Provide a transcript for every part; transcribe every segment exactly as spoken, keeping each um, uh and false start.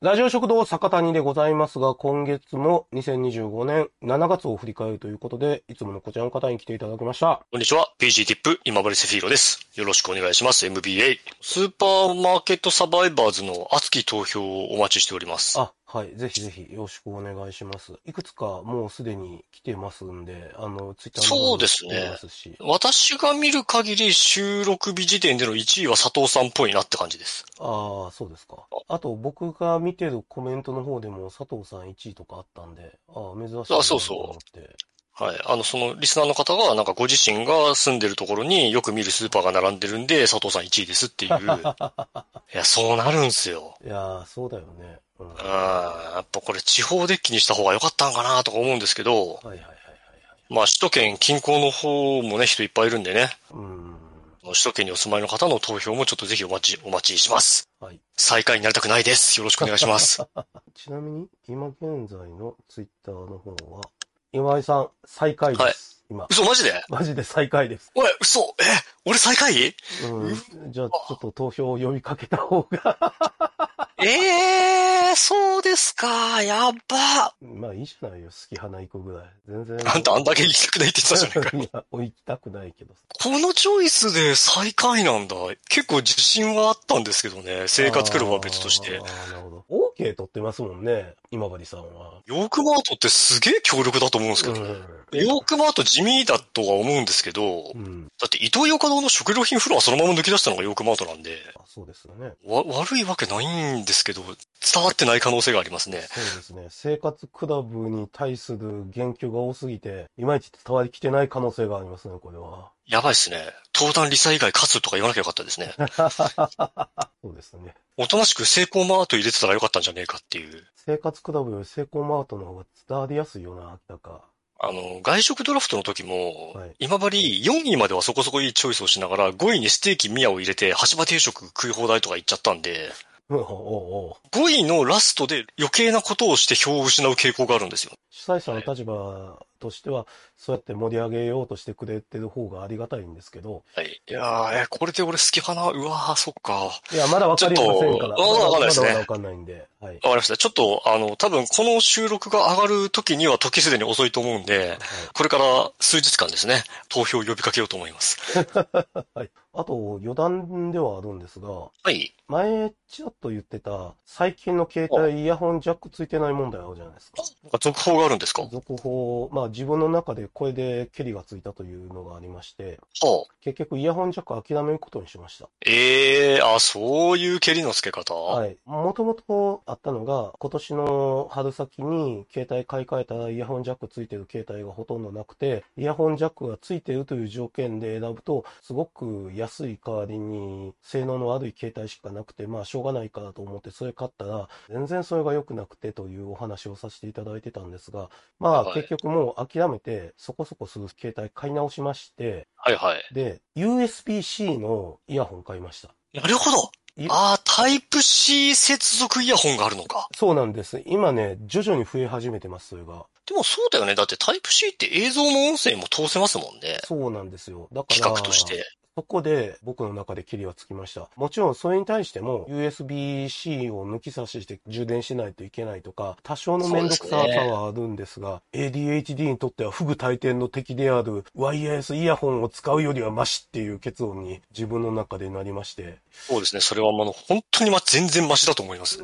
ラジオ食堂坂谷でございますが、今月もにせんにじゅうごねんしちがつを振り返るということで、いつものこちらの方に来ていただきました。 こんにちは。ピージー ティップ今治セフィーロです。よろしくお願いします。エムビーエー。スーパーマーケットサバイバーズの熱き投票をお待ちしております。 あ、はい。ぜひぜひよろしくお願いします。いくつかもうすでに来てますんで、あの、ツイッターの方に来てますし。 私が見る限り収録日時点でのいちいは佐藤さんっぽいなって感じです。 ああ、そうですか。あと僕が見てるコメントの方でも佐藤さんいちいとかあったんで、ああ、珍しいなと思って。 あ、そうそう。はい。あの、その、リスナーの方が、なんかご自身が住んでるところによく見るスーパーが並んでるんで、佐藤さんいちいですっていう。いや、そうなるんすよ。 いや、そうだよね。 うん。やっぱこれ地方デッキにした方が良かったんかなとか思うんですけど、 はいはいはいはい。 まあ、首都圏近郊の方もね、人いっぱいいるんでね。 うん。 首都圏にお住まいの方の投票もちょっとぜひお待ち、お待ちします。 はい。 最下位になりたくないです。よろしくお願いします。 ちなみに、今現在のツイッターの方は、今井さん、最下位です。はい、今。 嘘、マジでマジで最下位です。 おい、嘘、え、俺最下位うん。じゃあ、ちょっと投票を呼びかけた方がええー、そうですか。やっば。 まあいいじゃないよ。好き花行くぐらい。全然。 あんたあんだけ行きたくないって言ってたじゃないかよ。 いや、行きたくないけど。 このチョイスで最下位なんだ。結構自信はあったんですけどね。生活クラブは別として。 ああ、なるほど。OK 取ってますもんね。今治さんは。 ヨークマートってすげえ強力だと思うんですけどね。うん、ヨークマート地味だとは思うんですけど、うん、だって伊東洋華堂の食料品フロアそのまま抜き出したのがヨークマートなんで。 あ、そうですよね。 わ、悪いわけないんですけど、伝わってない可能性がありますね。 そうですね。生活クラブに対する言及が多すぎて、いまいち伝わりきてない可能性がありますね、これは。 やばいっすね。登壇リサ以外勝つとか言わなきゃよかったですね。 そうですね。 おとなしくセイコーマート入れてたらよかったんじゃねえかっていう。 生活クラブよりセイコーマートの方が伝わりやすいよな、明らか。 あの、外食ドラフトの時も、はい、今治よんいまではそこそこいいチョイスをしながら、ごいにステーキミヤを入れて、橋場定食食い放題とか言っちゃったんで、 おうおうごいのラストで余計なことをして票を失う傾向があるんですよ。 主催者の立場としては、そうやって盛り上げようとしてくれてる方がありがたいんですけど。 はい。いやー、え、これで俺好きかなうわー、そっか。 いや、まだわかりませんから。 まだわかんないですね。 まだまだわかんないんで。はい。 わかりました。ちょっと、あの、多分この収録が上がる時には時すでに遅いと思うんで、はい、これから数日間ですね、投票を呼びかけようと思います。 はい。あと、余談ではあるんですが、 はい。 前、ちらっと言ってた、最近の携帯イヤホンジャックついてない問題あるじゃないですか。 なんか続報があるんですか？ 続報、まあ自分の中でこれでケリがついたというのがありまして、 はあ、 結局イヤホンジャック諦めることにしました。 ええー、あ、そういうケリの付け方？ はい。もともとあったのが、今年の春先に携帯買い替えたらイヤホンジャックついてる携帯がほとんどなくて、イヤホンジャックがついてるという条件で選ぶと、すごく安い代わりに性能の悪い携帯しかなくて、まあしょうがないからと思ってそれ買ったら、全然それが良くなくてというお話をさせていただいてたんですが、まあ結局もう諦めてそこそこする携帯買い直しまして、 はいはい。 で、ユーエスビー-C のイヤホン買いました。 なるほど。ああ、タイプ C 接続イヤホンがあるのか。 そうなんです。今ね、徐々に増え始めてます、それが。 でもそうだよね。だってタイプ C って映像も音声も通せますもんね。 そうなんですよ。だから、 企画として。 そこで僕の中でキリはつきました。もちろんそれに対しても ユーエスビー-C を抜き差しして充電しないといけないとか、多少のめんどくささはあるんですが、エーディーエイチディー にとっては不具大点の敵であるワイヤレスイヤホンを使うよりはマシっていう結論に自分の中でなりまして。 そうですね。それはもう本当にま全然マシだと思います。 うん。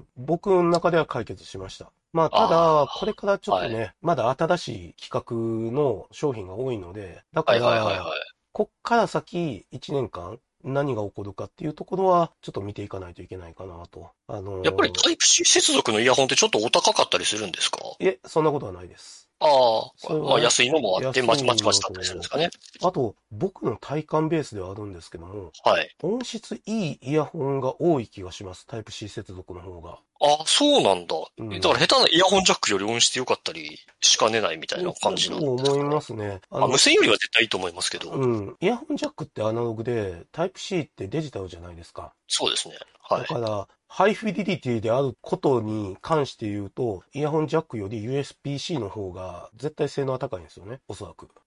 僕の中では解決しました。まあ、ただ、これからちょっとね、はい、まだ新しい企画の商品が多いので、だから、はいはいはいはい、こっから先いちねんかん何が起こるかっていうところはちょっと見ていかないといけないかなと。あのー、 やっぱりタイプ C 接続のイヤホンってちょっとお高かったりするんですか？ いえ、そんなことはないです。 ああ、まあ安いのもあって、まちまちまちだったりするんですかね。 あと、僕の体感ベースではあるんですけども、 はい。 音質いいイヤホンが多い気がします。タイプ C 接続の方が。 ああ、そうなんだ。うん、だから下手なイヤホンジャックより音質良かったりしかねないみたいな感じなんですかね。 そう思いますね。 あの、無線よりは絶対いいと思いますけど。 うん。イヤホンジャックってアナログで、タイプ C ってデジタルじゃないですか。 そうですね。はい。 だから、ハイフィデリティであることに関して言うと、イヤホンジャックより ユーエスビー-C の方が絶対性能は高いんですよね。おそらく。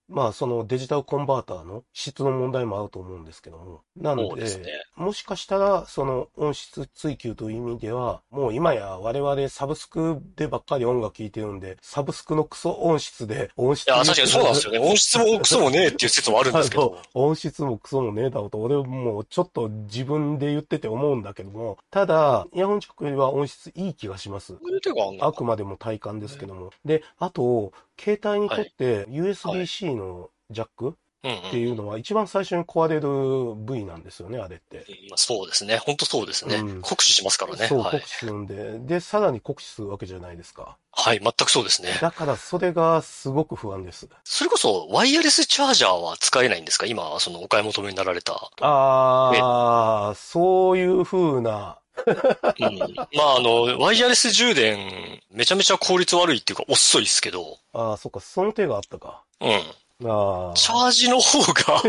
まあ、そのデジタルコンバーターの質の問題もあると思うんですけども。なんで、 そうですね。 もしかしたら、その音質追求という意味では、もう今や我々サブスクでばっかり音楽聴いてるんで、サブスクのクソ音質で音質。 いや、確かにそうなんですよね。音質もクソもねえっていう説もあるんですけど。 音質もクソもねえだろうと、俺もちょっと自分で言ってて思うんだけども、ただ、イヤホンジャックよりは音質いい気がします。あくまでも体感ですけども。で、あと、携帯にとって ユーエスビーシー のジャックっていうのは一番最初に壊れる部位なんですよね、あれって。 うん、そうですね。本当そうですね。うん、酷使しますからね。 そう、はい、酷使するんで。で、さらに酷使するわけじゃないですか。 はい、全くそうですね。 だからそれがすごく不安です。 それこそ、ワイヤレスチャージャーは使えないんですか？今、そのお買い求めになられた。 ああ、そういう風な。 うん、まあ、あの、ワイヤレス充電、めちゃめちゃ効率悪いっていうか遅いですけど。 ああ、そっか、その手があったか。 うん。 あチャージの方が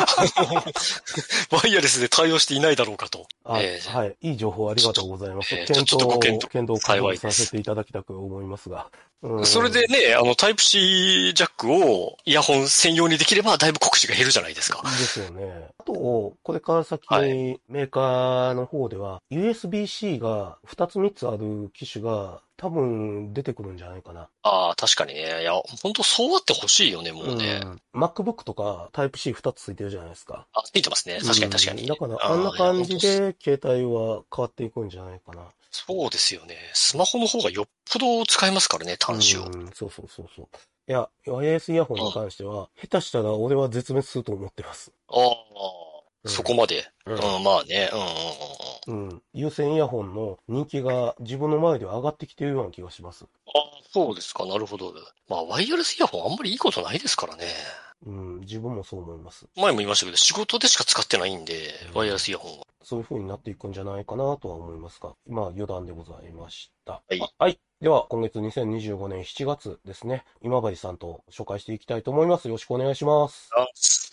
ワイヤレスで対応していないだろうかと。 あ、えー、はい。いい情報ありがとうございます。 えー、検討を、検討を確認させていただきたく思いますが。 うん、それでね、あの、タイプ C ジャックをイヤホン専用にできれば、だいぶ酷使が減るじゃないですか。 ですよね。あと、これから先、はい、メーカーの方では、ユーエスビーシー がふたつみっつある機種が、多分出てくるんじゃないかな。 ああ、確かにね。いや、本当そうあってほしいよね、もうね。 うん、MacBook とかタイプ シーふたつついてるじゃないですか。 あ、ついてますね。確かに確かに。うん、 だから、あんな感じで携帯は変わっていくんじゃないかな。 そうですよね。スマホの方がよっぽど使えますからね、端子を。 うん、そうそうそうそう。いや、ワイヤレスイヤホンに関しては、うん、下手したら俺は絶滅すると思ってます。 ああ。そこまで。うん、うん、まあね。 うん、うん、うん。有線イヤホンの人気が自分の前では上がってきているような気がします。 ああ、そうですか。なるほど。まあ、ワイヤレスイヤホンあんまりいいことないですからね。 うん、自分もそう思います。 前も言いましたけど、仕事でしか使ってないんで、ワイヤレスイヤホンは。 そういう風になっていくんじゃないかなとは思いますが、今余談でございました。 はい。 はい。では、今月にせんにじゅうごねんしちがつですね、今治さんと紹介していきたいと思います。よろしくお願いします。 あ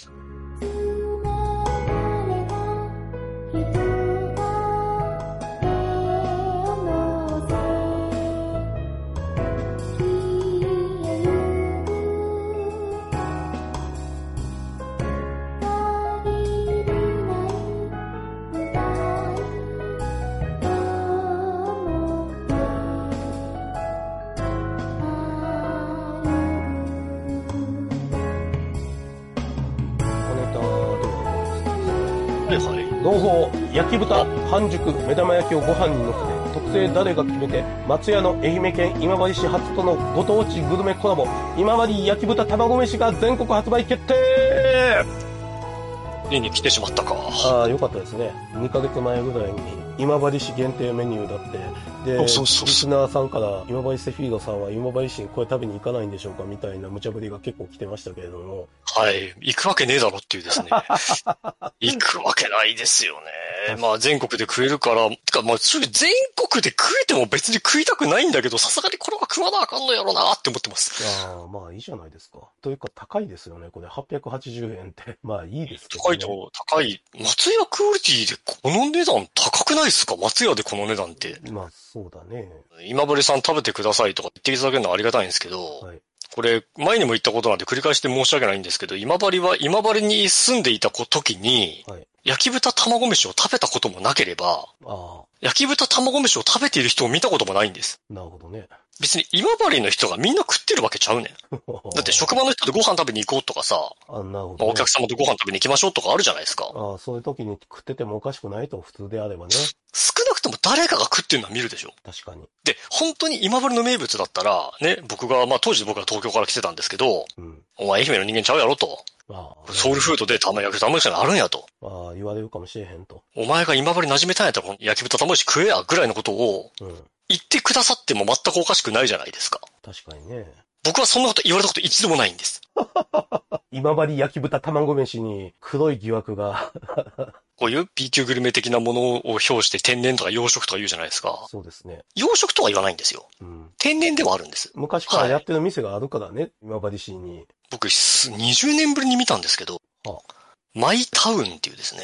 同胞、焼き豚、半熟、目玉焼きをご飯に乗せて、特製ダレが決めて、松屋の愛媛県今治市初とのご当地グルメコラボ、今治焼き豚卵飯が全国発売決定。 家に来てしまったか。 ああ、よかったですね。にかげつまえぐらいに、今治市限定メニューだって、で、リスナーさんから、今治セフィードさんは今治市にこれ食べに行かないんでしょうかみたいな無茶ぶりが結構来てましたけれども。 はい。行くわけねえだろっていうですね。行くわけないですよね。まあ全国で食えるから、てかまあ正直全国で食えても別に食いたくないんだけど、さすがにこれは食わなあかんのやろなって思ってます。 ああ、まあいいじゃないですか。というか高いですよね。これはっぴゃくはちじゅうえんって。まあいいですけど、ね。 高いと、高い。松屋クオリティでこの値段高くないですか？松屋でこの値段って。 まあそうだね。 今治さん食べてくださいとか言っていただけるのはありがたいんですけど、はい、これ前にも言ったことなんで繰り返して申し訳ないんですけど、今治は今治に住んでいた時に、はい、焼き豚卵飯を食べたこともなければ、あ焼き豚卵飯を食べている人を見たこともないんです。 なるほどね。 別に今治の人がみんな食ってるわけちゃうねん。だって職場の人でご飯食べに行こうとかさ、 あなるほど、ねまあ、お客様とご飯食べに行きましょうとかあるじゃないですか。 あそういう時に食っててもおかしくないと普通であればね。 少なくとも誰かが食ってるのは見るでしょ。 確かに。 で、本当に今治の名物だったら、ね、僕が、まあ当時僕は東京から来てたんですけど、うん、お前愛媛の人間ちゃうやろと。ああソウルフードで玉焼き卵飯があるんやと。 ああ、言われるかもしれへんと。 お前が今治馴染めたんやったら焼き豚卵飯食えやぐらいのことを、言ってくださっても全くおかしくないじゃないですか。 確かにね。 僕はそんなこと言われたこと一度もないんです。 今治焼き豚卵飯に黒い疑惑が。 こういう B 級グルメ的なものを表して天然とか養殖とか言うじゃないですか。 そうですね。 養殖とは言わないんですよ。うん、天然ではあるんです。 昔からやってる店があるからね、はい、今治市に。 僕、にじゅうねんぶりに見たんですけど、はあ、マイタウンっていうですね、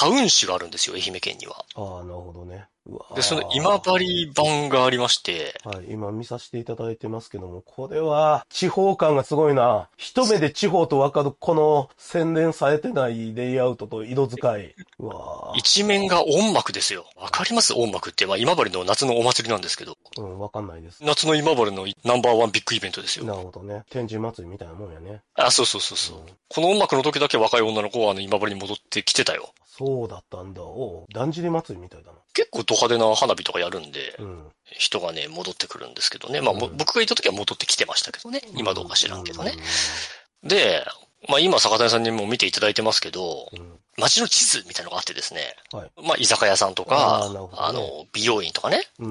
タウン誌があるんですよ、愛媛県には。 ああ、なるほどね。うわで、その今治版がありまして。 はい、今見させていただいてますけども、これは地方感がすごいな。一目で地方とわかるこの洗練されてないレイアウトと色使い。うわ一面が音幕ですよ。わかります？音幕って。まあ今治の夏のお祭りなんですけど。 うん、わかんないです。 夏の今治のナンバーワンビッグイベントですよ。 なるほどね。天神祭りみたいなもんやね。 あ、そうそうそうそう、うん。この音楽の時だけ若い女の子はあの今治に戻ってきてたよ。 そうだったんだ。おう、だんじり祭りみたいだな。 結構ド派手な花火とかやるんで、 うん、 人がね、戻ってくるんですけどね。まあ、うん、僕が行った時は戻ってきてましたけどね。今どうか知らんけどね。うん、で、まあ今坂谷さんにも見ていただいてますけど、うん、街の地図みたいなのがあってですね。はい、まあ居酒屋さんとか、あ、ね、あの、美容院とかね。うん、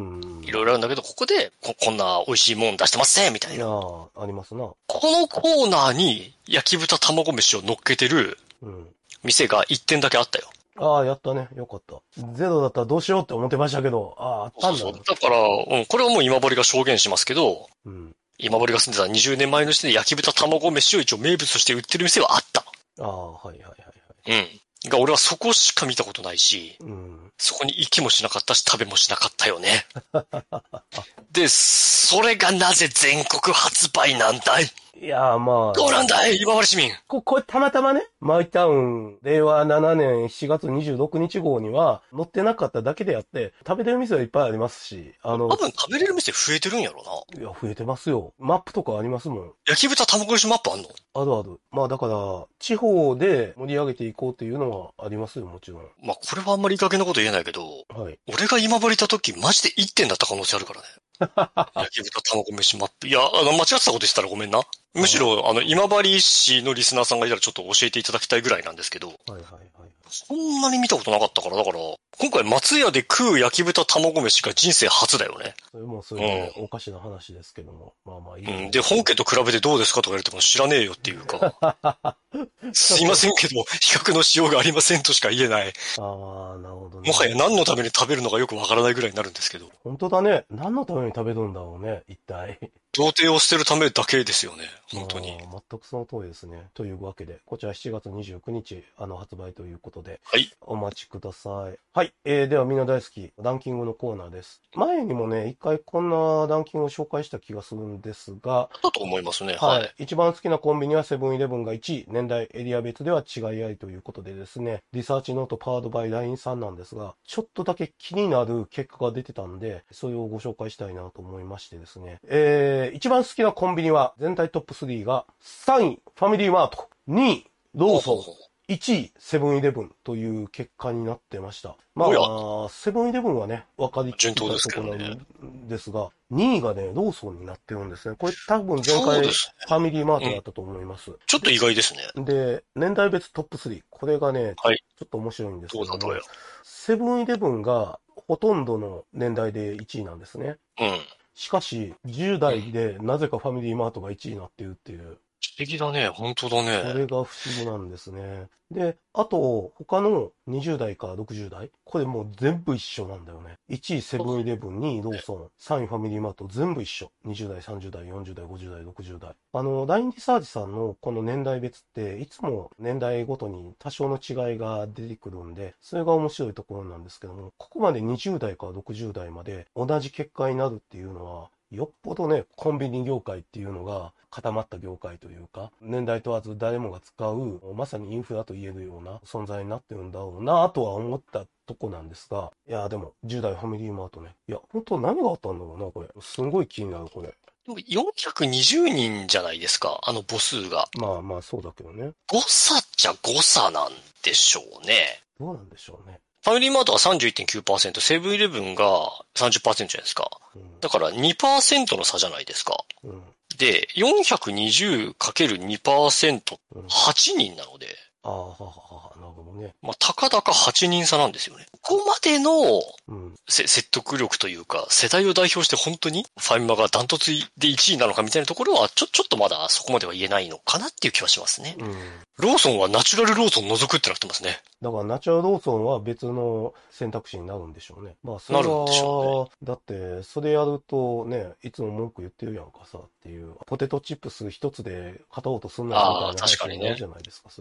いろいろあるんだけど、ここでこ、こんな美味しいもん出してますねみたいな。 ああ、ありますな。 このコーナーに焼き豚卵飯を乗っけてる店が一店だけあったよ。 ああ、やったね。よかった。ゼロだったらどうしようって思ってましたけど、ああ、あったんだ。 そうそう。だから、うん、これはもう今堀が証言しますけど、うん、今堀が住んでたにじゅうねんまえの時点で焼き豚卵飯を一応名物として売ってる店はあった。 ああ、はいはいはい、 はい。うん。が俺はそこしか見たことないし、うん、そこに行きもしなかったし食べもしなかったよね。で、それがなぜ全国発売なんだい？ いやーまあ。 どうなんだい今治市民。 こ、これたまたまね、マイタウン、れいわななねんしがつにじゅうろくにち号には載ってなかっただけであって、食べれる店はいっぱいありますし、あの。 多分食べれる店増えてるんやろな。いや、増えてますよ。マップとかありますもん。 焼き豚卵飯マップあんの？ あるある。まあだから、地方で盛り上げていこうっていうのはありますよ、もちろん。 まあこれはあんまりいい加減なこと言えないけど、はい。俺が今治いた時マジでいってんだった可能性あるからね。焼き豚卵飯マップ。いや、あの、間違ってたこと言ってたらごめんな。むしろ、あの、今治市のリスナーさんがいたらちょっと教えていただきたいぐらいなんですけど。はいはいはい。そんなに見たことなかったから、だから、今回松屋で食う焼き豚卵飯が人生初だよね。 それもそれでおかしな話ですけども。うん、まあまあいい、 ね。うん。で、本家と比べてどうですかとか言われても知らねえよっていうか。すいませんけど、比較のしようがありませんとしか言えない。ああ、なるほどね。もはや何のために食べるのかよくわからないぐらいになるんですけど。 本当だね。何のために食べるんだろうね、一体。 童貞を捨てるためだけですよね。本当に。 全くその通りですね。というわけで、こちらしちがつにじゅうくにち、あの、発売ということで。 はい。 お待ちください。はい。えー、ではみんな大好き、ランキングのコーナーです。前にもね、一回こんなランキングを紹介した気がするんですが。 だと思いますね。 はい。はい、一番好きなコンビニはセブンイレブンがいちい、年代、エリア別では違いありということでですね、リサーチノートパワードバイラインさんなんですが、ちょっとだけ気になる結果が出てたんで、それをご紹介したいなと思いましてですね。えー、一番好きなコンビニは、全体トップスリーが、さんい、ファミリーマート、にい、ローソン、いちい、セブンイレブンという結果になってました。まあ、セブンイレブンはね、分かりきったところなんですが、にいがね、ローソンになってるんですね。これ多分前回、ファミリーマートだったと思います。うん、 ちょっと意外ですね。 で、年代別トップスリー。これがね、はい、ちょっと面白いんですけども、セブンイレブンがほとんどの年代でいちいなんですね。うん。しかし、じゅう代でなぜかファミリーマートがいちいになっているっていう。 不思議だね。本当だね。 それが不思議なんですね。で、あと、他のにじゅう代からろくじゅう代。これもう全部一緒なんだよね。いちいセブンイレブン、にいローソン、さんいファミリーマート、全部一緒。にじゅう代、さんじゅう代、よんじゅう代、ごじゅう代、ろくじゅう代。あの、ラインリサーチさんのこの年代別って、いつも年代ごとに多少の違いが出てくるんで、それが面白いところなんですけども、ここまでにじゅう代からろくじゅう代まで同じ結果になるっていうのは、よっぽどね、コンビニ業界っていうのが固まった業界というか、年代問わず誰もが使う、まさにインフラと言えるような存在になってるんだろうなとは思ったとこなんですが、いや、でも、じゅう代ファミリーマートね。いや、本当何があったんだろうな、これ。すんごい気になる、これ。 でもよんひゃくにじゅうにんじゃないですか、あの母数が。 まあまあ、そうだけどね。 誤差っちゃ誤差なんでしょうね。 どうなんでしょうね。 ファミリーマートは さんじゅういってんきゅうパーセント、セブンイレブンが さんじゅっパーセント じゃないですか。うん、だから にパーセント の差じゃないですか。うん、で、よんひゃくにじゅうかけるにパーセント、はちにんなので。 ああ、ははは、なるほどね。 まあ、たかだかはちにん差なんですよね。ここまでの、うん、説得力というか、世代を代表して本当にファミマがダントツでいちいなのかみたいなところは、ちょ、ちょっとまだそこまでは言えないのかなっていう気はしますね。うん、ローソンはナチュラルローソン除くってなってますね。 だからナチュラルローソンは別の選択肢になるんでしょうね。まあそれは、なるんでしょうね。だって、それやるとね、いつも文句言ってるやんかさっていう、ポテトチップス一つで勝とうとすんなよみたいな話になるじゃないですか、それやると。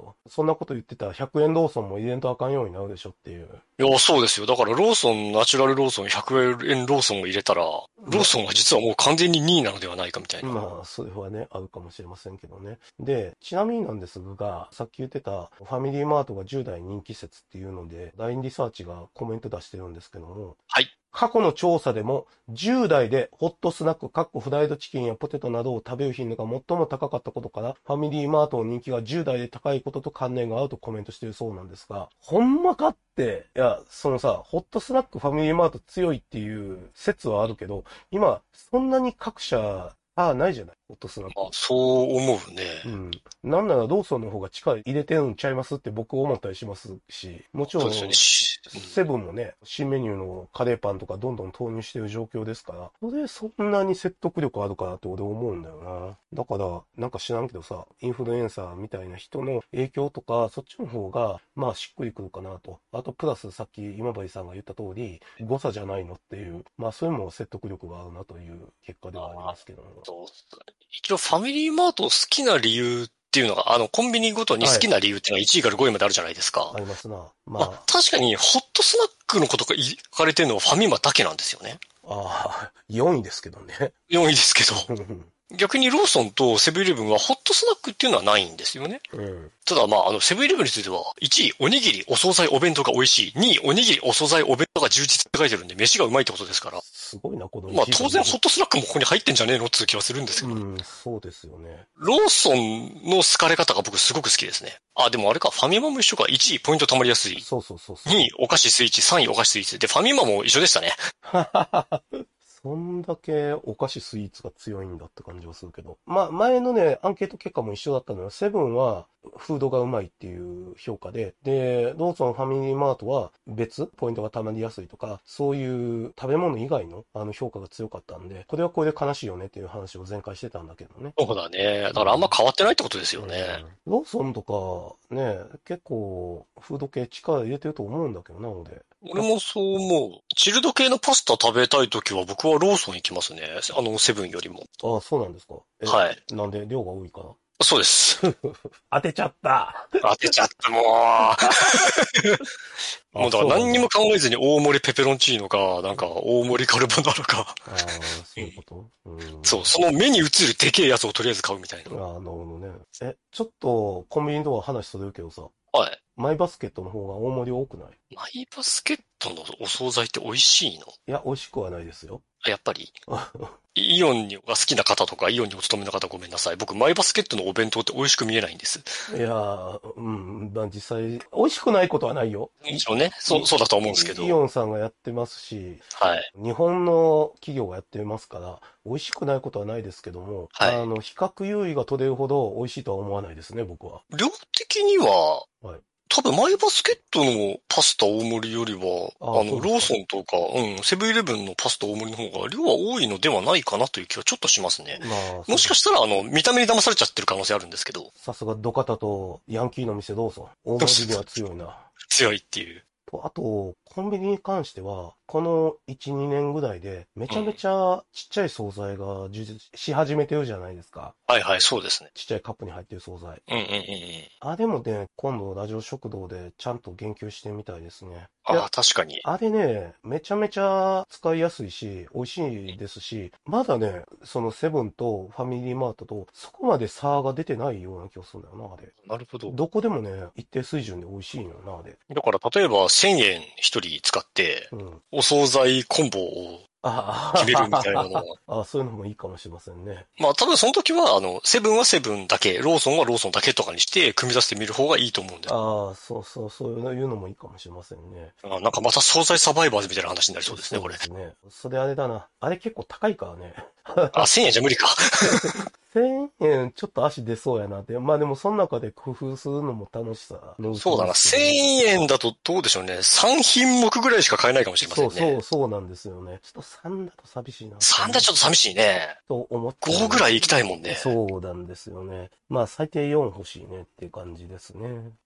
よ。そんなこと言ってたらひゃくえんローソンも入れんとあかんようになるでしょっていう。 いや、そうですよ。だからローソン、ナチュラルローソン、ひゃくえんローソンを入れたら、ローソンは実はもう完全ににいなのではないかみたいな。 まあ、それはね、あるかもしれませんけどね。で、ちなみになんですが、さっき言ってたファミリーマートがじゅう代人気説っていうので、ラインリサーチがコメント出してるんですけども、 はい。 過去の調査でも、じゅう代でホットスナック、かっこフライドチキンやポテトなどを食べる頻度が最も高かったことから、ファミリーマートの人気がじゅう代で高いことと関連があるとコメントしているそうなんですが、ほんまかって、いや、そのさ、ホットスナックファミリーマート強いっていう説はあるけど、今、そんなに各社、ああ、ないじゃない、ホットスナック。 あ、そう思うね。 うん。なんならローソンの方が力入れてるんちゃいますって僕思ったりしますし、もちろん、 そうですよね。 セブンもね、新メニューのカレーパンとかどんどん投入してる状況ですから、それそんなに説得力あるかなって俺思うんだよな。だから、なんか知らんけどさ、インフルエンサーみたいな人の影響とか、そっちの方が、まあしっくりくるかなと。あと、プラスさっき今治さんが言った通り、誤差じゃないのっていう、まあそれも説得力があるなという結果ではありますけども。 一応ファミリーマートを好きな理由っていうのが、あの、コンビニごとに好きな理由っていうのがいちいからごいまであるじゃないですか。 はい、ありますな。 まあ、まあ、確かに、ホットスナックのことが言われてるのはファミマだけなんですよね。 ああ、よんいですけどね。 よんいですけど。逆にローソンとセブンイレブンはホットスナックっていうのはないんですよね。うん、ただまあ、あの、セブンイレブンについては、いちいおにぎり、お惣菜、お弁当が美味しい。にいおにぎり、お惣菜、お弁当が充実って書いてるんで、飯がうまいってことですから。 すごいな、このまあ当然ホットスナックもここに入ってんじゃねえのっていう気はするんですけど。 うん、そうですよね。 ローソンの好かれ方が僕すごく好きですね。あ、でもあれか、ファミマも一緒か。いちいポイント貯まりやすい。 そうそうそうそう。 にいお菓子スイーツ、さんいお菓子スイーツ。で、ファミマも一緒でしたね。 そんだけお菓子スイーツが強いんだって感じはするけど。まあ、前のね、アンケート結果も一緒だったのは、セブンはフードがうまいっていう評価で、で、ローソンファミリーマートは別、ポイントが溜まりやすいとか、そういう食べ物以外のあの評価が強かったんで、これはこれで悲しいよねっていう話を前回してたんだけどね。 そうだね。だからあんま変わってないってことですよね。 うん、ローソンとかね、結構フード系力入れてると思うんだけどな、俺。 俺もそう思う。チルド系のパスタ食べたいときは僕はローソン行きますね。あの、セブンよりも。 ああ、そうなんですか。 はい。 なんで量が多いかな。 そうです。 当てちゃった。 当てちゃった、もう。もうだから何にも考えずに大盛りペペロンチーノか、なんか大盛りカルボナーラか。 ああ、そういうこと、うん、 そう、その目に映るでけえやつをとりあえず買うみたいな。 ああ、なるほどね。え、ちょっとコンビニとか話するけどさ。 はい。 マイバスケットの方が大盛り多くない？ マイバスケットのお惣菜って美味しいの？ いや、美味しくはないですよ。 やっぱり。イオンが好きな方とか、イオンにお勤めの方ごめんなさい。僕、マイバスケットのお弁当って美味しく見えないんです。 いやー、うん、まあ、実際、美味しくないことはないよ。 もちろんね、そう、そうだと思うんですけど。 イオンさんがやってますし、 はい。 日本の企業がやってますから、美味しくないことはないですけども、はい、あの、比較優位が取れるほど美味しいとは思わないですね、僕は。 量的には、 はい。 多分、マイバスケットのパスタ大盛りよりは、あ, あの、ローソンとか、うん、セブンイレブンのパスタ大盛りの方が量は多いのではないかなという気はちょっとしますね。まあ、もしかしたら、あの、見た目に騙されちゃってる可能性あるんですけど。 さすがドカタとヤンキーの店ローソン。大盛りでは強いな。 強いっていう。 あと、コンビニに関しては、このいち、にねんぐらいで、めちゃめちゃちっちゃい惣菜が充実し始めてるじゃないですか。 はいはい、そうですね。 ちっちゃいカップに入ってる惣菜。 うんうんうんうん。 あれもね、今度ラジオ食堂でちゃんと言及してみたいですね。 ああ、確かに。 あれね、めちゃめちゃ使いやすいし、美味しいですし、まだね、そのセブンとファミリーマートとそこまで差が出てないような気がするんだよな、あれ。 なるほど。 どこでもね、一定水準で美味しいのよな、あれ。 だから例えばせんえん一人使って、うん、お惣菜コンボを決めるみたいなのは。 ああ、そういうのもいいかもしれませんね。 まあ多分その時は、あの、セブンはセブンだけ、ローソンはローソンだけとかにして、組み出してみる方がいいと思うんで。 ああ、そうそう、そういうのもいいかもしれませんね。 あなんかまた惣菜サバイバーズみたいな話になりそうですね、これ。 そうですね。それあれだな。あれ結構高いからね。 あ、せんえんじゃ無理か。 せんえんちょっと足出そうやなって。まあでもその中で工夫するのも楽しさ、 ね。そうだな。せんえんだとどうでしょうね。さん品目ぐらいしか買えないかもしれませんね。 そうそう、そうなんですよね。ちょっとさんだと寂しいな。 さんだとちょっと寂しいね。 と思って、 ね。ごぐらい行きたいもんね。 そうなんですよね。まあ最低よん欲しいねっていう感じですね。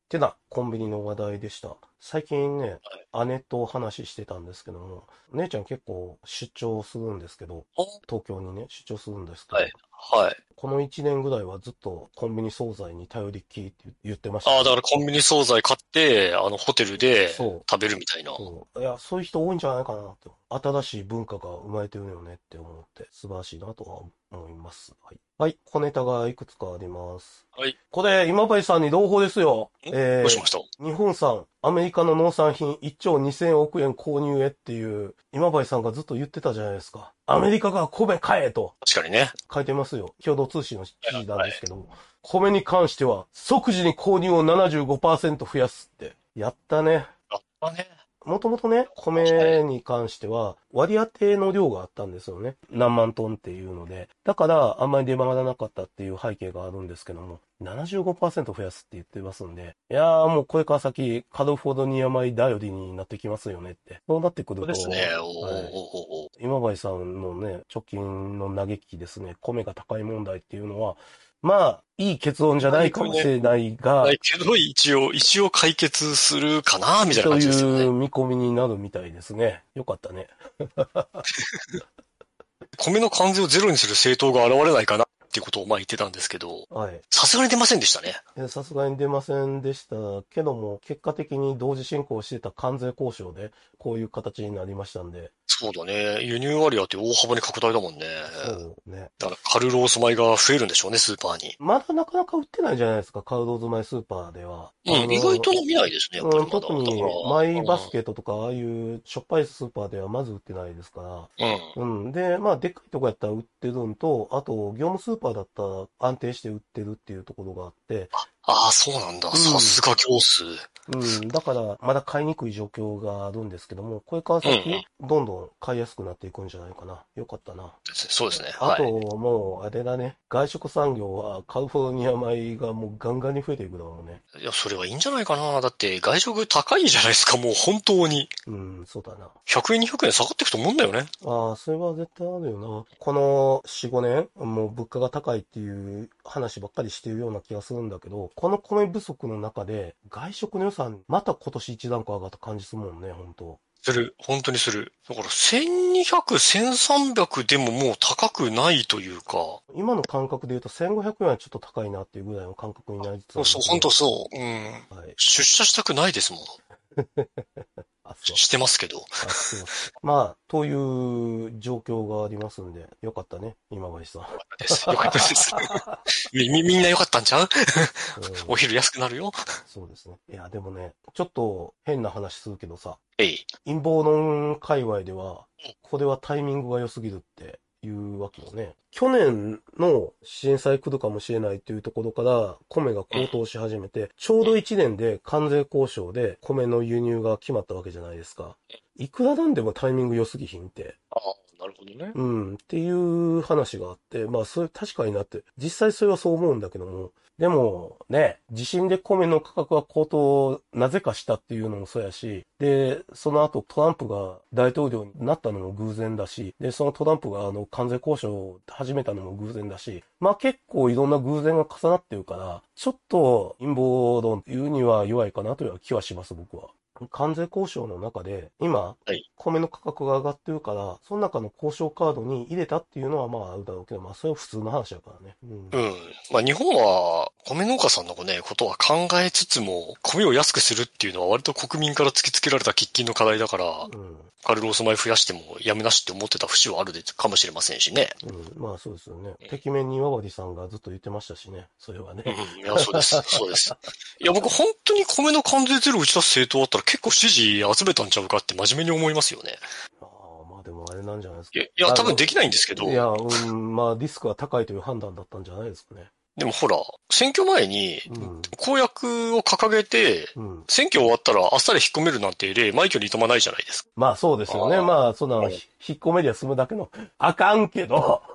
てな、コンビニの話題でした。最近ね、はい、姉と話してたんですけども、姉ちゃん結構出張するんですけど、東京にね、出張するんですけど、 はい。はい。 このいちねんぐらいはずっとコンビニ惣菜に頼りっきりって言ってました、ね。 ああ、だからコンビニ惣菜買って、あの、ホテルで食べるみたいな。 そう。いや、そういう人多いんじゃないかなって。新しい文化が生まれてるよねって思って、素晴らしいなとは思います。はい。はい、小ネタがいくつかあります。 はい。 これ、今治さんに朗報ですよ。 えー、どうしました？ 日本産、アメリカの農産品いっちょうにせんおくえん購入へっていう、今治さんがずっと言ってたじゃないですか。アメリカが米買えと。 確かにね。 書いてますよ。共同通信の記事なんですけども。はいはい、米に関しては、即時に購入を ななじゅうごパーセント 増やすって。やったね。 やったね。 もともとね、米に関しては割り当ての量があったんですよね。何万トンっていうので。だから、あんまり出回らなかったっていう背景があるんですけども、ななじゅうごパーセント 増やすって言ってますんで、いやーもうこれから先、カリフォルニア米頼りになってきますよねって。そうなってくると、 そうですね。 はい、今治さんのね、直近の嘆きですね、米が高い問題っていうのは、まあ、いい結論じゃないかもしれないが、 ないけど、一応、一応解決するかな、みたいな感じですよね。 という見込みになるみたいですね。よかったね。 米の関税をゼロにする政党が現れないかなっていうことをまあ言ってたんですけど、はい。さすがに出ませんでしたね。 さすがに出ませんでしたけども、結果的に同時進行してた関税交渉で、こういう形になりましたんで。 そうだね。輸入割合って大幅に拡大だもんね。 そうね。 だからカルロース米が増えるんでしょうね、スーパーに。 まだなかなか売ってないじゃないですか、カルロース米スーパーでは。 うん、意外と見ないですね、やっぱりまだ。 特に、マイバスケットとか、ああいうしょっぱいスーパーではまず売ってないですから。うん。うん。で、まあ、でっかいとこやったら売ってるんと、あと、業務スーパーだったら安定して売ってるっていうところがあって。 ああ、そうなんだ。さすが業数。 うん。だから、まだ買いにくい状況があるんですけども、これから先、どんどん買いやすくなっていくんじゃないかな。よかったな。 そうですね。 あと、もう、あれだね。外食産業はカリフォルニア米がもうガンガンに増えていくだろうね。 いや、それはいいんじゃないかな。だって、外食高いじゃないですか、もう本当に。 うん、そうだな。 ひゃくえん、にひゃくえん下がっていくと思うんだよね。 ああ、それは絶対あるよな。このよん、ごねん、もう物価が高いっていう話ばっかりしてるような気がするんだけど、この米不足の中で、外食の予算、また今年一段階上がった感じするもんね、本当する。本当にする。だから、せんにひゃく、せんさんびゃくでももう高くないというか。 今の感覚で言うとせんごひゃくえんはちょっと高いなっていうぐらいの感覚になりつつある、ね。 そうそう、本当そう。うん。はい、出社したくないですもん。あ、そう。してますけど。 あ、すいません。まあ、という状況がありますんで、よかったね、今治さん。よかったです。よかったです。み、みんなよかったんちゃう、うん、お昼安くなるよ。 そうですね。いや、でもね、ちょっと変な話するけどさ。 えい。 陰謀論界隈では、これはタイミングが良すぎるっていうわけよね。去年の震災来るかもしれないというところから米が高騰し始めて、ちょうどいちねんで関税交渉で米の輸入が決まったわけじゃないですか。いくらなんでもタイミング良すぎひんって。 ああ、なるほどね。 うん、っていう話があって、まあそれ確かになって、実際それはそう思うんだけども、でもね、地震で米の価格が高騰なぜかしたっていうのもそうやし、で、その後トランプが大統領になったのも偶然だし、で、そのトランプがあの関税交渉を始めたのも偶然だし、まあ結構いろんな偶然が重なってるから、ちょっと陰謀論っていうには弱いかなという気はします、僕は。関税交渉の中で、今、はい、米の価格が上がってるから、その中の交渉カードに入れたっていうのはまああるだろうけど、まあそれは普通の話だからね。 うん。うん、まあ日本は、米農家さんのね、ことは考えつつも、米を安くするっていうのは割と国民から突きつけられた喫緊の課題だから、うん、カルロース米増やしてもやめなしって思ってた節はあるかもしれませんしね。 うん、まあそうですよね。うん、敵面に岩割さんがずっと言ってましたしね。それはね。 うん、いや、そうです。そうです。いや、僕本当に米の関税ゼロ打ち出す政党あったら結構支持集めたんちゃうかって真面目に思いますよね。 ああ、まあでもあれなんじゃないですか。 いや、いや多分できないんですけど。 いや、うん、まあリスクが高いという判断だったんじゃないですかね。 でもほら、選挙前に、公約を掲げて、うん、選挙終わったらあっさり引っ込めるなんて例、枚挙にいとまないじゃないですか。 まあそうですよね。まあ、そんな、引っ込めりゃ済むだけの、あかんけど。 っ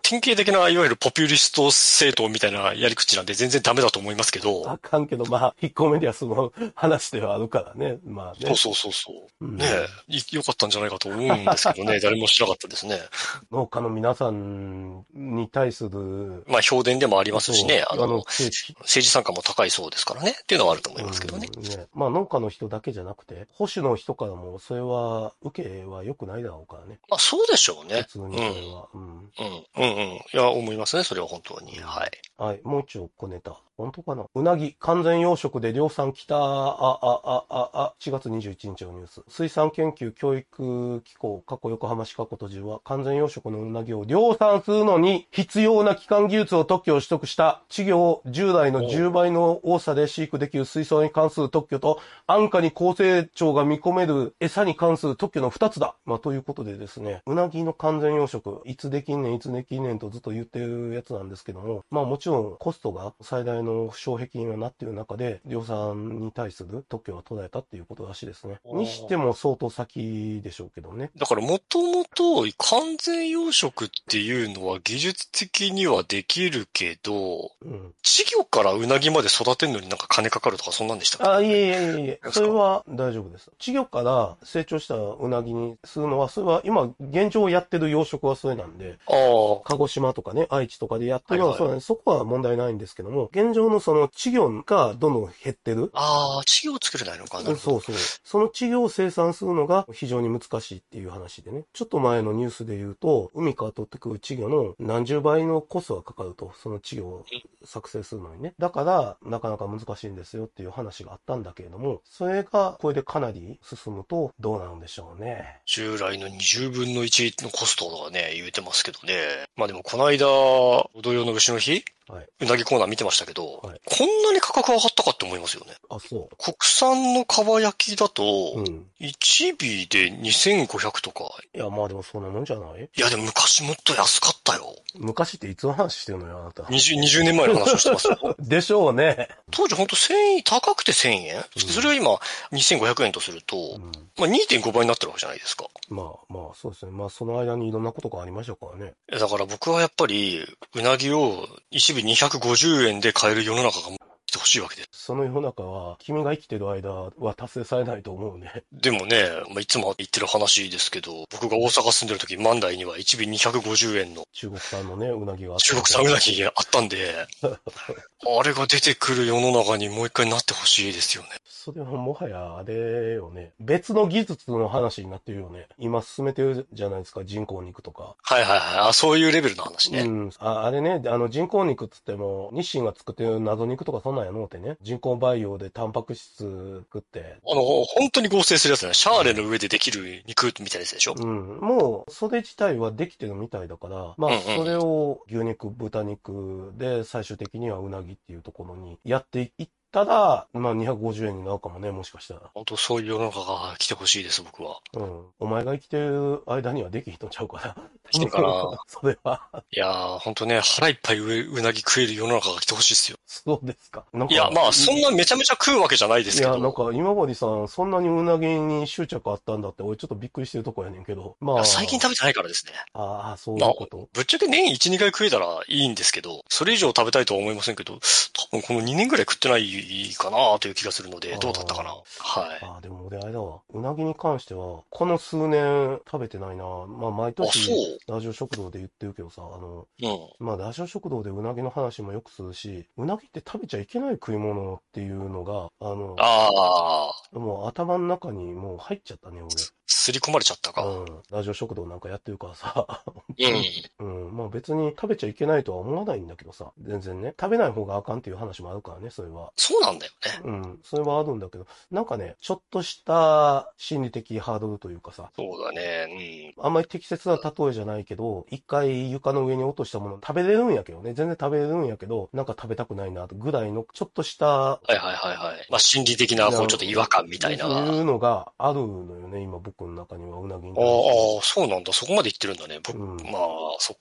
典型的ないわゆるポピュリスト政党みたいなやり口なんで全然ダメだと思いますけど。 あかんけど、まあ、引っ込めりゃその話ではあるからね。まあね。 そうそうそうそう。うん、ねえ、よかったんじゃないかと思うんですけどね、誰もしなかったですね。 農家の皆さんに対する。 まあ、評伝でもありますしね、あの、あの政治参加も高いそうですからね、っていうのはあると思いますけどね。 うん、ね、まあ、農家の人だけじゃなくて、保守の人からも、それは、受けは良くないだろうからね。 まあ、そうでしょうね。 普通にそれは。うん。うん、 うん、うん、うん。いや、思いますね、それは本当に。うん、はい。 はい、もう一応小ネタ。本当かな。うなぎ完全養殖で量産来た、あ、あ、あ、あ、あ、しがつにじゅういちにちのニュース。水産研究教育機構、過去横浜市過去都市は、完全養殖のうなぎを量産するのに必要な基幹技術を特許を取得した稚魚を従来のじゅうばいの多さで飼育できる水槽に関する特許と、安価に高成長が見込める餌に関する特許のふたつだ。まあ、ということでですね、うなぎの完全養殖、いつできんねん、いつできんねんとずっと言ってるやつなんですけども、まあもちろんコストが最大の障壁にはなっている中で、量産に対する特許が途絶えたっていうことらしいですね。にしても相当先でしょうけどね。 だからもともと完全養殖っていうのは技術的にはできるけど、うん、稚魚からうなぎまで育てるのになんか金かかるとかそんなんでしたっけ？ あ、いえいえいえ、それは大丈夫です。稚魚から成長したうなぎにするのは、それは今現状やってる養殖はそれなんで、鹿児島とかね、愛知とかでやってるのはそうなんで、はいはい、そこは問題ないんですけども、現状のその稚魚がどんどん減ってる。 ああ、稚魚を作れないのかな。 そうそう。その稚魚を生産するのが非常に難しいっていう話でね。ちょっと前のニュースで言うと、海から取ってくる稚魚の何十倍のコストがかかると、その稚魚を作成するのにね。だから、なかなか難しいんですよっていう話があったんだけれども、それがこれでかなり進むとどうなるんでしょうね。 従来のにじゅうぶんのいちのコストとかね、言うてますけどね。まあでもこの間、土曜の牛の日、はい、うなぎコーナー見てましたけど、はい、こんなに価格上がったかって思いますよね。 あ、そう。 国産のかば焼きだと、うん、いち尾でにせんごひゃくとか。 いや、まあでもそんなもんじゃない？ いや、でも昔もっと安かったよ。 昔っていつの話してるのよ、あなた。 にじゅう、にじゅうねんまえの話をしてますよ。 でしょうね。 当時ほんとせんえん、高くてせんえん、うん、そしてそれが今にせんごひゃくえんとすると、うん、まあ にてんごばいになってるわけじゃないですか。 まあまあ、そうですね。まあその間にいろんなことがありましたからね。 だから僕はやっぱり、うなぎをいち尾にひゃくごじゅうえんで買える世の中が来てほしいわけです。 その世の中は、君が生きてる間は達成されないと思うね。 でもね、まあ、いつも言ってる話ですけど、僕が大阪住んでる時、万代にはいち尾にひゃくごじゅうえんの中国産のね、うなぎがあった。 中国産うなぎがあったんで、あれが出てくる世の中にもう一回なってほしいですよね。 それはもはやあれよね。別の技術の話になってるよね。今進めてるじゃないですか、人工肉とか。 はいはいはい。あ、そういうレベルの話ね。 うん。あ、あれね、あの人工肉っつっても、日清が作ってる謎肉とかそんなんやのうてね。人工培養でタンパク質食って。 あの、本当に合成するやつね。シャーレの上でできる肉みたいなやつでしょ？ うん。もう、それ自体はできてるみたいだから、まあ、それを牛肉、豚肉で最終的にはうなぎっていうところにやっていって、ただ、まあにひゃくごじゅうえんになるかもね、もしかしたら。 本当そういう世の中が来てほしいです、僕は。 うん。お前が生きてる間にはできひんのちゃうかな。 来てるかなそれは。 いやー、ほんとね、腹いっぱいううなぎ食える世の中が来てほしいっすよ。 そうですか。なんかいや、まあ、そんなめちゃめちゃ食うわけじゃないですけど。 いや、なんか、今治さん、そんなにうなぎに執着あったんだって、俺ちょっとびっくりしてるとこやねんけど。まあ。 最近食べてないからですね。 ああ、そういうこと。 まあ、ぶっちゃけ年いち、にかい食えたらいいんですけど、それ以上食べたいとは思いませんけど、多分このにねんぐらい食ってないかなという気がするので、どうだったかな。はい。 ああ、でも俺あれだわ。うなぎに関しては、この数年食べてないな。まあ、毎年、ラジオ食堂で言ってるけどさ、あの、うん、まあ、ラジオ食堂でうなぎの話もよくするし、うなぎって食べちゃいけない食い物っていうのが、あの、ああ。もう頭の中にもう入っちゃったね、俺。 すり込まれちゃったか。 うん。ラジオ食堂なんかやってるからさ。うん。うん。まあ別に食べちゃいけないとは思わないんだけどさ。全然ね。食べない方があかんっていう話もあるからね、それは。 そうなんだよね。 うん。それはあるんだけど、なんかね、ちょっとした心理的ハードルというかさ。 そうだね。 うん。あんまり適切な例えじゃないけど、一回床の上に落としたもの食べれるんやけどね。全然食べれるんやけど、なんか食べたくないな、ぐらいのちょっとした。 はいはいはいはい。まあ心理的な、こうちょっと違和感みたいな。 そういうのがあるのよね、今僕の中にはうなぎに。 ああ、そうなんだ。そこまで言ってるんだね。僕、うん、まあ、そっか。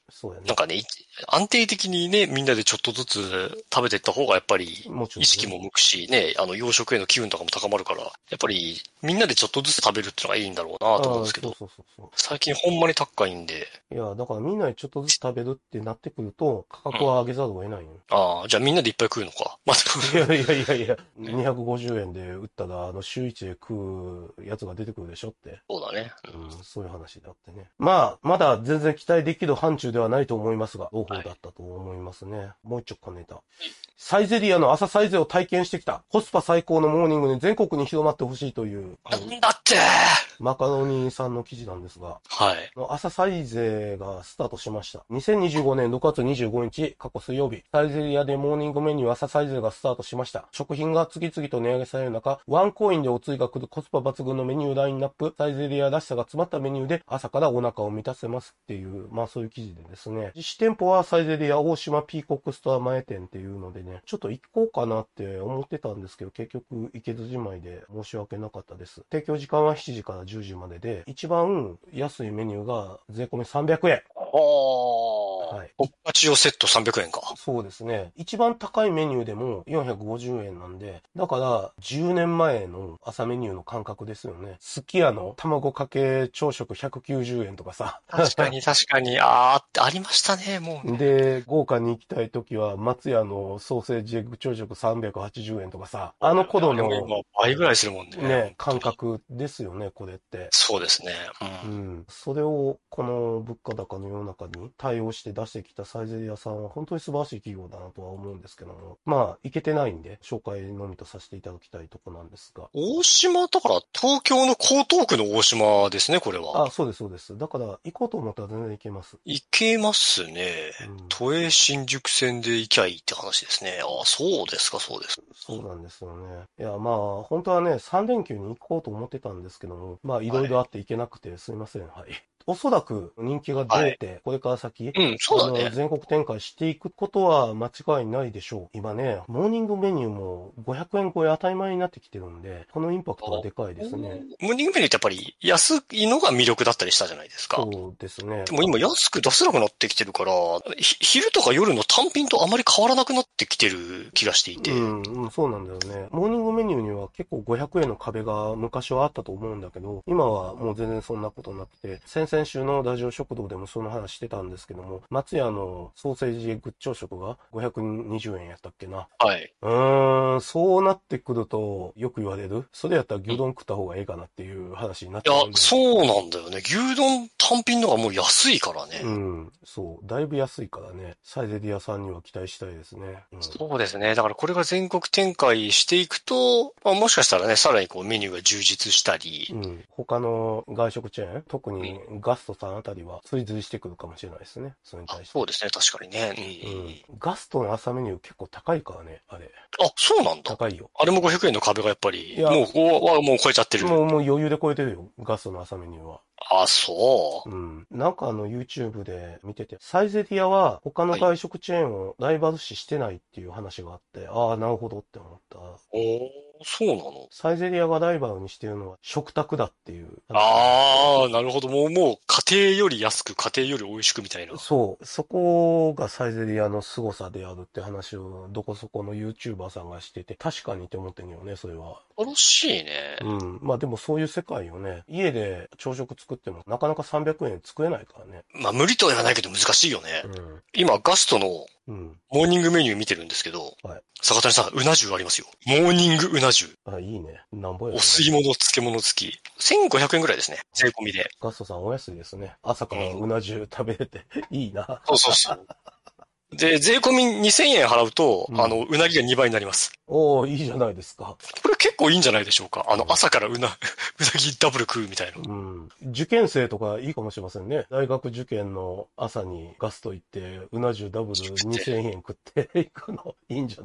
そうやね。 なんかね、安定的にね、みんなでちょっとずつ食べていった方がやっぱり、意識も向くしね、あの、洋食への機運とかも高まるから、やっぱり、みんなでちょっとずつ食べるってのがいいんだろうなと思うんですけど、 そうそうそうそう。 最近ほんまに高いんで。 いや、だからみんなでちょっとずつ食べるってなってくると、価格は上げざるを得ないよ。 うん、ああ、じゃあみんなでいっぱい食うのか。まいやいやいやいや、にひゃくごじゅうえんで売ったら、あの、週一で食うやつが出てくるでしょって。 そうだね。 うん、そういう話だってね。まあ、まだ全然期待できる範疇ではないと思いますが、朗報だったと思いますね。はい、もう一丁小ネタ。サイゼリアの朝サイゼを体験してきた。コスパ最高のモーニングに全国に広まってほしいという。 なんだってマカロニさんの記事なんですが。 はい。 朝サイゼがスタートしました。にせんにじゅうごねんろくがつにじゅうごにち、過去水曜日、サイゼリアでモーニングメニュー朝サイゼがスタートしました。食品が次々と値上げされる中、ワンコインでおついが来るコスパ抜群のメニューラインナップ、サイゼリアらしさが詰まったメニューで朝からお腹を満たせますっていう、まあそういう記事でですね。実施店舗はサイゼリア大島ピーコックストア前店っていうのでね、ちょっと行こうかなって思ってたんですけど、結局行けずじまいで申し訳なかったです。提供時間はしちじからじゅうじまでで、一番安いメニューが税込みさんびゃくえん。 おー。はい。おっぱち用セットさんびゃくえんか。 そうですね。一番高いメニューでもよんひゃくごじゅうえんなんで、だからじゅうねんまえの朝メニューの感覚ですよね。すき家の卵かけ朝食ひゃくきゅうじゅうえんとかさ。 確かに確かに。あー、ありましたね、もう、ね。 で、豪華に行きたいときは、松屋のソーセージエッグ朝食さんびゃくはちじゅうえんとかさ。あの頃の、 今倍ぐらいするもんね。 ね、感覚ですよね、これって。 そうですね。 うん。うん。それを、この物価高の世の中に対応して出してきたサイゼリアさんは本当に素晴らしい企業だなとは思うんですけども。まあ、いけてないんで、紹介のみとさせていただきたいとこなんですが。 大島だから、東京の江東区の大島ですね、これは。 あ、そうです、そうです。だから、行こうと思ったら全然行けます。 行けますね。うん、都営新宿線で行きゃいいって話ですね。ああ、そうですか、そうですか。 そうなんですよね。いや、まあ、本当はね、さん連休に行こうと思ってたんですけども、まあ、いろいろあって行けなくて、すいません。はい。おそらく人気が出て、はい、これから先、 うん、そうだね。 あの、全国展開していくことは間違いないでしょう。今ね、モーニングメニューもごひゃくえん超え当たり前になってきてるんで、このインパクトがでかいですね。 モーニングメニューってやっぱり安いのが魅力だったりしたじゃないですか。 そうですね。 でも今安く出せなくなってきてるから、昼とか夜の単品とあまり変わらなくなってきてる気がしていて。 うん、うん、そうなんだよね。モーニングメニューには結構ごひゃくえんの壁が昔はあったと思うんだけど、今はもう全然そんなことなくて、先々週のラジオ食堂でもその話してたんですけども、松屋のソーセージエッグ朝食がごひゃくにじゅうえんやったっけな。 はい。 うーん、そうなってくると、よく言われる。それやったら牛丼食った方がええかなっていう話になっちゃうんで。 いや、そうなんだよね。牛丼単品のがもう安いからね。 うん、そう。だいぶ安いからね。サイゼリアさんには期待したいですね。 うん、そうですね。だからこれが全国展開していくと、まあ、もしかしたらね、さらにこうメニューが充実したり。 うん。他の外食チェーン、特にガストさんあたりは追随してくるかもしれないですね。それに対して。 そうですね。確かにね。 うん。ガストの朝メニュー結構高いからね、あれ。 あ、そうなんだ。 高いよ。 あれもごひゃくえんの壁がやっぱり、もうここはもう超えちゃってる。 もう、もう余裕で超えてるよ。ガストの朝メニューは。 あ、そう。 うん。なんかあの YouTube で見てて、サイゼリアは他の外食チェーンをライバル視してないっていう話があって、はい、ああ、なるほどって思った。 おー、そうなの？ サイゼリアがライバルにしてるのは食卓だっていう。 ああ、なるほど。もう、もう家庭より安く、家庭より美味しくみたいな。 そう。そこがサイゼリアの凄さであるって話をどこそこの YouTuber さんがしてて、確かにって思ってんよね、それは。 楽しいね。 うん。まあでもそういう世界よね。家で朝食作ってもなかなかさんびゃくえん作れないからね。 まあ無理とは言わないけど難しいよね。 うん。 今ガストのうん。 モーニングメニュー見てるんですけど、 はい。 坂谷さん、うな重ありますよ。モーニングうな重。 あ、いいね。なんぼや、ね。 お吸い物、漬物付き。せんごひゃくえんぐらいですね。税込みで。 ガストさんお安いですね。朝からうな重食べれて、うん、いいな。 そうそうそう。で、税込みにせんえん払うと、うん、あの、うなぎがにばいになります。 おー、いいじゃないですか。 これ結構いいんじゃないでしょうか。あの、朝からうな、うなぎダブル食うみたいな。 うん。受験生とかいいかもしれませんね。大学受験の朝にガスト行って、うな重ダブルにせんえん食っていくの、いいんじゃない？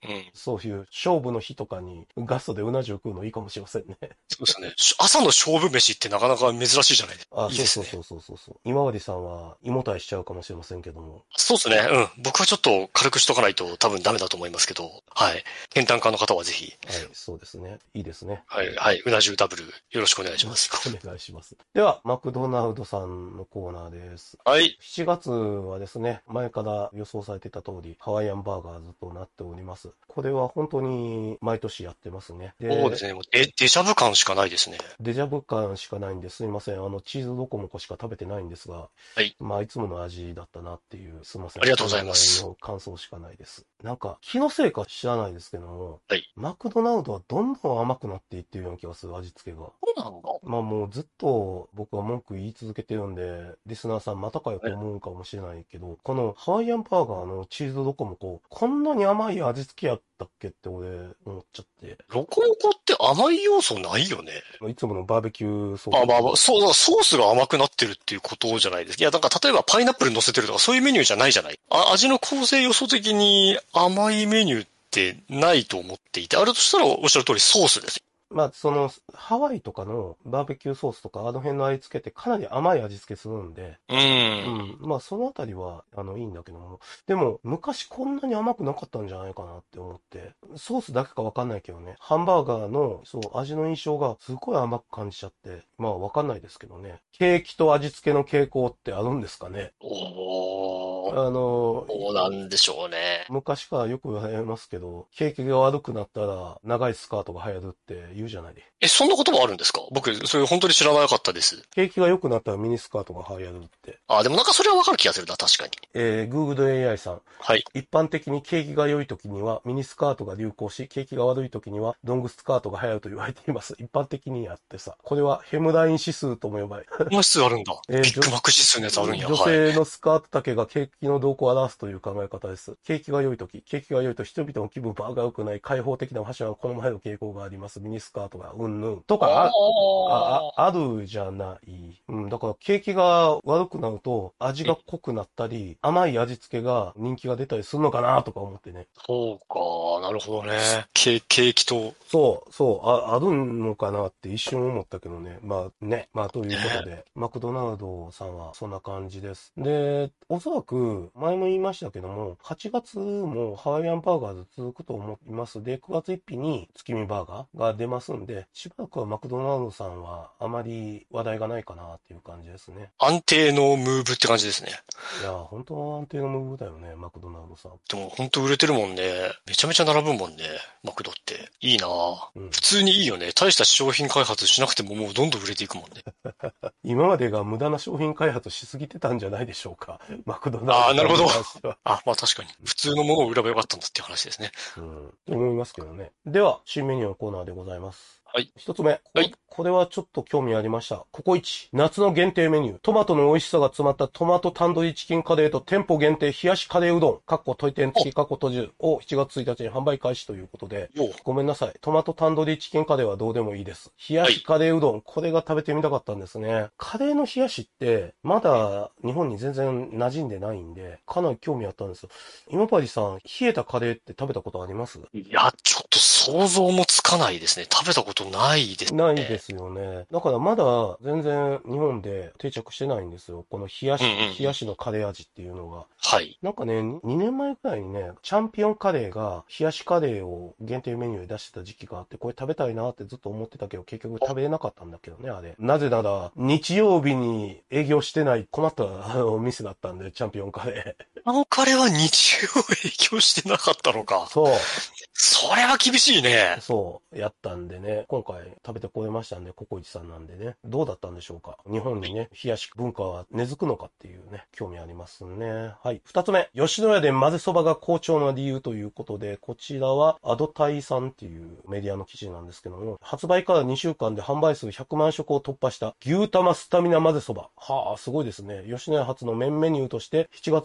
うん。 そういう勝負の日とかにガストでうな重食うのいいかもしれませんね。 そうですね。朝の勝負飯ってなかなか珍しいじゃないですか。 あ、 いいですね。 そうそうそうそうそう。今治さんは胃もたれしちゃうかもしれませんけども。 そうですね。うん。僕はちょっと軽くしとかないと多分ダメだと思いますけど、はい。健胆家の方はぜひ。 はい、そうですね。いいですね。 はい、はい。うな重ダブル、よろしくお願いします。 よろしくお願いします。では、マクドナルドさんのコーナーです。 はい。 しちがつはですね、前から予想されていた通り、ハワイアンバーガーズとなっております。これは本当に毎年やってますね。 でそうですね。もうデ、デジャブ感しかないですね。 デジャブ感しかないんですいません。あの、チーズドコモコしか食べてないんですが、 はい。 まあ、いつもの味だったなっていう、すいません。 ありがとうございます。 の感想しかないです。なんか、気のせいか知らないですけども、 はい。 マクドナルドはどんどん甘くなっていってるような気がする、味付けが。 そうなんだ。 まあもうずっと僕は文句言い続けてるんで、リスナーさんまたかよとはい。 思うかもしれないけど、このハワイアンバーガーのチーズドコモコ、こんなに甘い味付けやったっけって俺思っちゃって。 ロコモコって甘い要素ないよね。 いつものバーベキューソース。 あ、まあまあ、そうだ、ソースが甘くなってるっていうことじゃないですか。いや、なんか例えばパイナップル乗せてるとかそういうメニューじゃないじゃない。あ、味の構成要素的に甘いメニューってないと思っていて、あるとしたらおっしゃる通りソースですよ。 まあ、その、ハワイとかのバーベキューソースとか、あの辺の味付けってかなり甘い味付けするんで、 うーん。 うん。まあ、そのあたりは、あの、いいんだけども。でも、昔こんなに甘くなかったんじゃないかなって思って。ソースだけかわかんないけどね。ハンバーガーの、そう、味の印象がすごい甘く感じちゃって。まあ、わかんないですけどね。ケーキと味付けの傾向ってあるんですかね。 おー。 あの、 そうなんでしょうね。 昔からよく言われますけど、景気が悪くなったら長いスカートが流行るって言うじゃないで。 え、そんなこともあるんですか？僕、それ本当に知らなかったです。 景気が良くなったらミニスカートが流行るって。 あ、でもなんかそれはわかる気がするな、確かに。 えー、Google エーアイ さん。 はい。 一般的に景気が良い時にはミニスカートが流行し、景気が悪い時にはロングスカートが流行ると言われています。一般的にあってさ。これはヘムライン指数とも呼ばれ。 この指数あるんだ。 えー、 ビッグマック指数のやつあるんや。 女はい。 性のスカート丈が景気の動向を表すという考え方です。景気が良い時、景気が良いと人々の気分が良くない開放的なファッションが好まれる傾向があります。ミニスカートがうんぬん。とか、あ、あ、ああるじゃない。うん、だから景気が悪くなると味が濃くなったり、甘い味付けが人気が出たりするのかなとか思ってね。 そうか、なるほどね。ケ、ケーキと。 そう、そう、あ、あるのかなって一瞬思ったけどね。まあね、まあということで、マクドナルドさんはそんな感じです。で、おそらく前も言いましたけども、はちがつもハワイアンバーガーズ続くと思います。で、くがつついたちに月見バーガーが出ますんで、しばらくはマクドナルドさんはあまり話題がないかなっていう感じですね。 安定のムーブって感じですね。 いや、本当は安定のムーブだよね、マクドナルドさん。 でも本当売れてるもんね。めちゃめちゃ並ぶもんね。マクドって。いいなぁ、うん、普通にいいよね。大した商品開発しなくてももうどんどん売れていくもんね。 今までが無駄な商品開発しすぎてたんじゃないでしょうか。マクドナルド。 ああ、なるほど。あ、まあ確かに。普通のものを売ればよかったんだっていう話ですね。 うん。思いますけどね。では、新メニューのコーナーでございます。 はい。 一つ目。 はい。 これはちょっと興味ありました。ココイチ。夏の限定メニュー。トマトの美味しさが詰まったトマトタンドリーチキンカレーと店舗限定冷やしカレーうどん。かっこ問い点付きかっこ閉じるをしちがつついたちに販売開始ということで。ごめんなさい。トマトタンドリーチキンカレーはどうでもいいです。冷やしカレーうどん。はい、これが食べてみたかったんですね。カレーの冷やしって、まだ日本に全然馴染んでないんで、かなり興味あったんですよ。今治さん、冷えたカレーって食べたことあります？ いや、ちょっと想像もつかないですね。食べたことないですね。 ないですよね。だからまだ全然日本で定着してないんですよ。この冷やし、うんうん、冷やしのカレー味っていうのが。 はい。 なんかね、にねんまえくらいにね、チャンピオンカレーが冷やしカレーを限定メニューで出してた時期があって、これ食べたいなってずっと思ってたけど、結局食べれなかったんだけどね、あれ。なぜなら、日曜日に営業してない困ったあの店だったんで、チャンピオンカレー。 あのカレーは日曜営業してなかったのか。 そう。 それは厳しいね。 そう、やったんでね、今回食べてこれましたんで、ココイチさんなんでね、どうだったんでしょうか。日本にね、冷やし文化は根付くのかっていうね、興味ありますね。はい。二つ目、吉野家で混ぜそばが好調な理由ということで、こちらはアドタイさんっていうメディアの記事なんですけども、発売からにしゅうかんで販売数ひゃくまん食を突破した牛玉スタミナ混ぜそば。はあ、すごいですね。吉野家初の麺メニューとしてしちがつよっかに登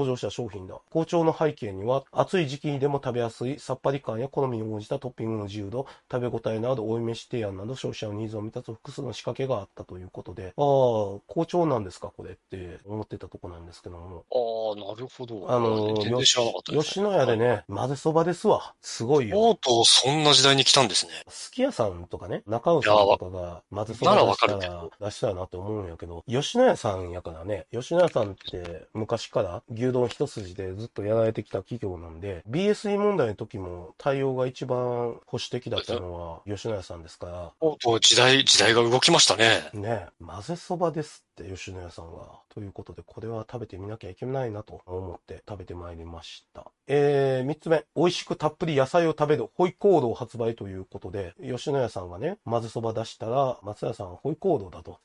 登場した商品だ。好調の背景には、暑い時期にでも食べやすいさっぱり感や好みに応じたトッピングの自由度、食べ応えなど追い飯提案など消費者のニーズを満たす複数の仕掛けがあったということで、ああ、好調なんですかこれって思ってたとこなんですけども。 ああ、なるほど。 あのー、 全然知らなかったですね。 吉野家でね、はい、混ぜそばですわ。すごいよ。 とうとうそんな時代に来たんですね。 すき家さんとかね、中尾さんとかが混ぜそば出したら、出したらなって思うんやけど、吉野家さんやからね、吉野家さんって昔から牛丼一筋でずっとやられてきた企業なんで、ビーエスイー 問題の時も対応が一番保守的だったのは吉野家さんですから。 とうとう時代、時代が動きましたね。 ね、混ぜそばですって吉野家さんは。ということで、これは食べてみなきゃいけないなと思って食べてまいりました。えー、三つ目、美味しくたっぷり野菜を食べるホイコーロー発売ということで、吉野家さんがね、混ぜそば出したら、松屋さんはホイコーローだと。 うん、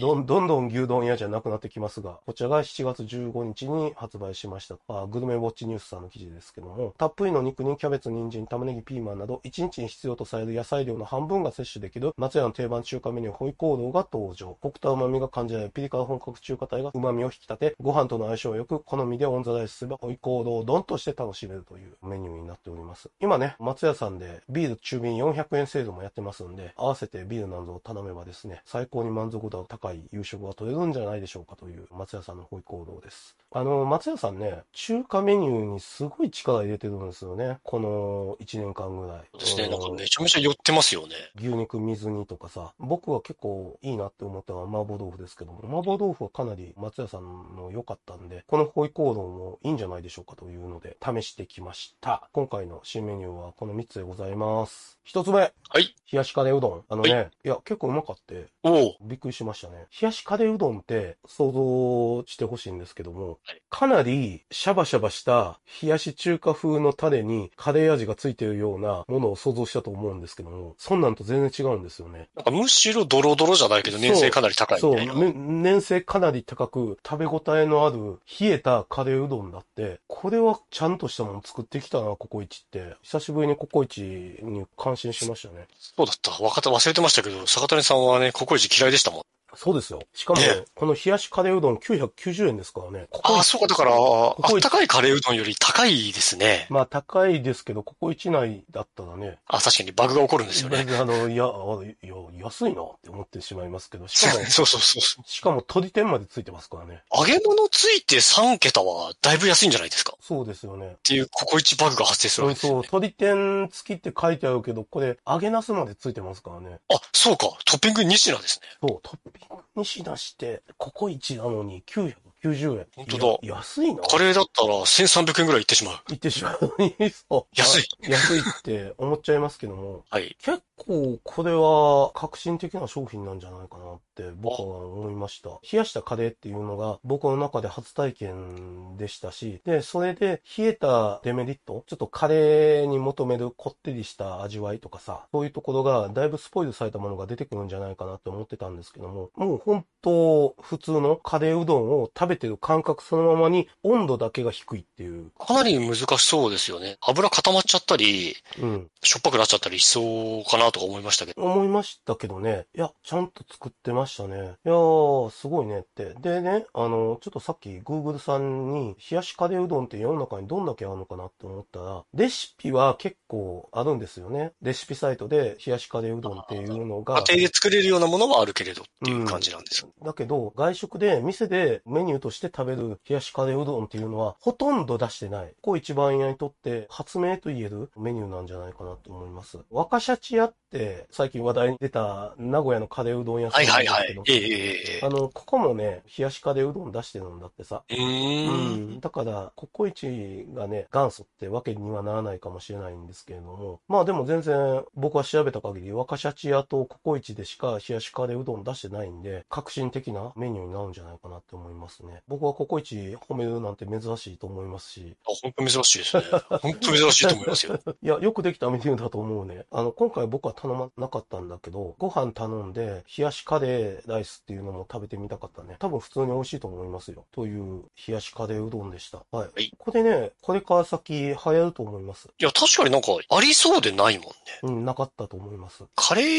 どんどんどん牛丼屋じゃなくなってきますが、こちらがしちがつじゅうごにちに発売しました。あ、グルメウォッチニュースさんの記事ですけども、たっぷりの肉にキャベツ、人参、玉ねぎ、ピーマンなど、いちにちに必要とされる野菜量の半分が摂取できる、松屋の定番中華メニューホイコーローが登場。コクと旨味が感じられるピリ辛本格中華体が旨味を引き立て、ご飯との相性よく、好みでオンザライスすればホイコーロー丼として楽しめるというメニューになっております。今ね、松屋さんでビール中瓶よんひゃくえんセールもやってますんで、合わせてビールなどを頼めばですね、最高に満足度が高い夕食が取れるんじゃないでしょうかという松屋さんのホイコーローです。あの、松屋さんね、中華メニューにすごい力入れてるんですよね。このいちねんかんぐらい。 そうですね、なんかめちゃめちゃ寄ってますよね。 牛肉水煮とかさ、僕は結構いいなって思ったのは麻婆豆腐ですけども、麻婆豆腐はかなり松屋さんの良かったんで、このホイコーローもいいんじゃないでしょうかというので、試してきました。今回の新メニューはこのみっつでございます。ひとつめ。 はい。 冷やしカレーうどん。あのね、 はい、 いや、結構うまかって、 おびっくりしましたね。冷やしカレーうどんって想像してほしいんですけども、 はい、 かなりシャバシャバした冷やし中華風のタレにカレー味がついているようなものを想像したと思うんですけども、そんなんと全然違うんですよね。 なんかむしろドロドロじゃないけど粘性かなり高いみたいな。 そう、そう粘性かなり高く食べ応えのある冷えたカレーうどんだって、これはちゃんとしたもの作ってきたな、ココイチって。久しぶりにココイチに感心しましたね。 そうだった。わかった、忘れてましたけど、坂谷さんはね、ココイチ嫌いでしたもん。 そうですよ。しかも、ね、この冷やしカレーうどんきゅうひゃくきゅうじゅうえんですからね。 ああ、そうか、だから、あったかいカレーうどんより高いですね。 まあ高いですけど、ココイチ内だったらね。 あ、確かにバグが起こるんですよね。 あの、いや、いや、安いなって思ってしまいますけど、しかも、 そうそうそうそう。 しかも鶏天までついてますからね。 揚げ物ついてさんけたはだいぶ安いんじゃないですか。 そうですよね。 っていうココイチバグが発生するわけですよ、ね。 そう、鶏天付きって書いてあるけど、これ、揚げナスまでついてますからね。 あ、そうか。トッピングに品ですね。 そう、トッピングに品して、ココイチなのにきゅうひゃくきゅうじゅうえん。 本当だ。安いな。 カレーだったらせんさんびゃくえんぐらいいってしまう。 いってしまう。そう。 安い。 安いって思っちゃいますけども。 はい。 結構これは革新的な商品なんじゃないかなって僕は思いました。冷やしたカレーっていうのが僕の中で初体験でしたし、で、それで冷えたデメリット、ちょっとカレーに求めるこってりした味わいとかさ、そういうところがだいぶスポイルされたものが出てくるんじゃないかなって思ってたんですけども、もう本当普通のカレーうどんを食べてる感覚そのままに温度だけが低いっていう。 かなり難しそうですよね。油固まっちゃったり、うん。しょっぱくなっちゃったりしそうかなとか思いましたけど。 思いましたけどね。いや、ちゃんと作ってましたね。いやー、すごいねって。でね、あの、ちょっとさっき Google さんに冷やしカレーうどんって世の中にどんだけあるのかなって思ったら、レシピは結構あるんですよね。レシピサイトで冷やしカレーうどんっていうのが。 家庭で作れるようなものはあるけれどっていう感じなんですよ、 うん。だけど、外食で店でメニューとして食べる冷やしカレーうどんっていうのはほとんど出してない。ここ一番屋にとって発明と言えるメニューなんじゃないかなと思います。若シャチ屋って最近話題に出た名古屋のカレーうどん屋さんなんですけど。はいはいはい。ええー、あの、ここもね、冷やしカレーうどん出してるんだってさ。 うーん。 うん。だから、ココイチがね、元祖ってわけにはならないかもしれないんですけれども。まあでも全然僕は調べた限り若シャチ屋とココイチでしか冷やしカレーうどん出してないんで、革新的なメニューになるんじゃないかなって思いますね。僕はココイチ褒めるなんて珍しいと思いますし。 あ、本当珍しいですね。本当珍しいと思いますよ。 いや、よくできたメニューだと思うね。あの、今回僕は頼まなかったんだけど、ご飯頼んで、冷やしカレーライスっていうのも食べてみたかったね。多分普通に美味しいと思いますよ。という冷やしカレーうどんでした。はい。はい、これね、これから先流行ると思います。 いや、確かになんかありそうでないもんね。 うん、なかったと思います。 カレー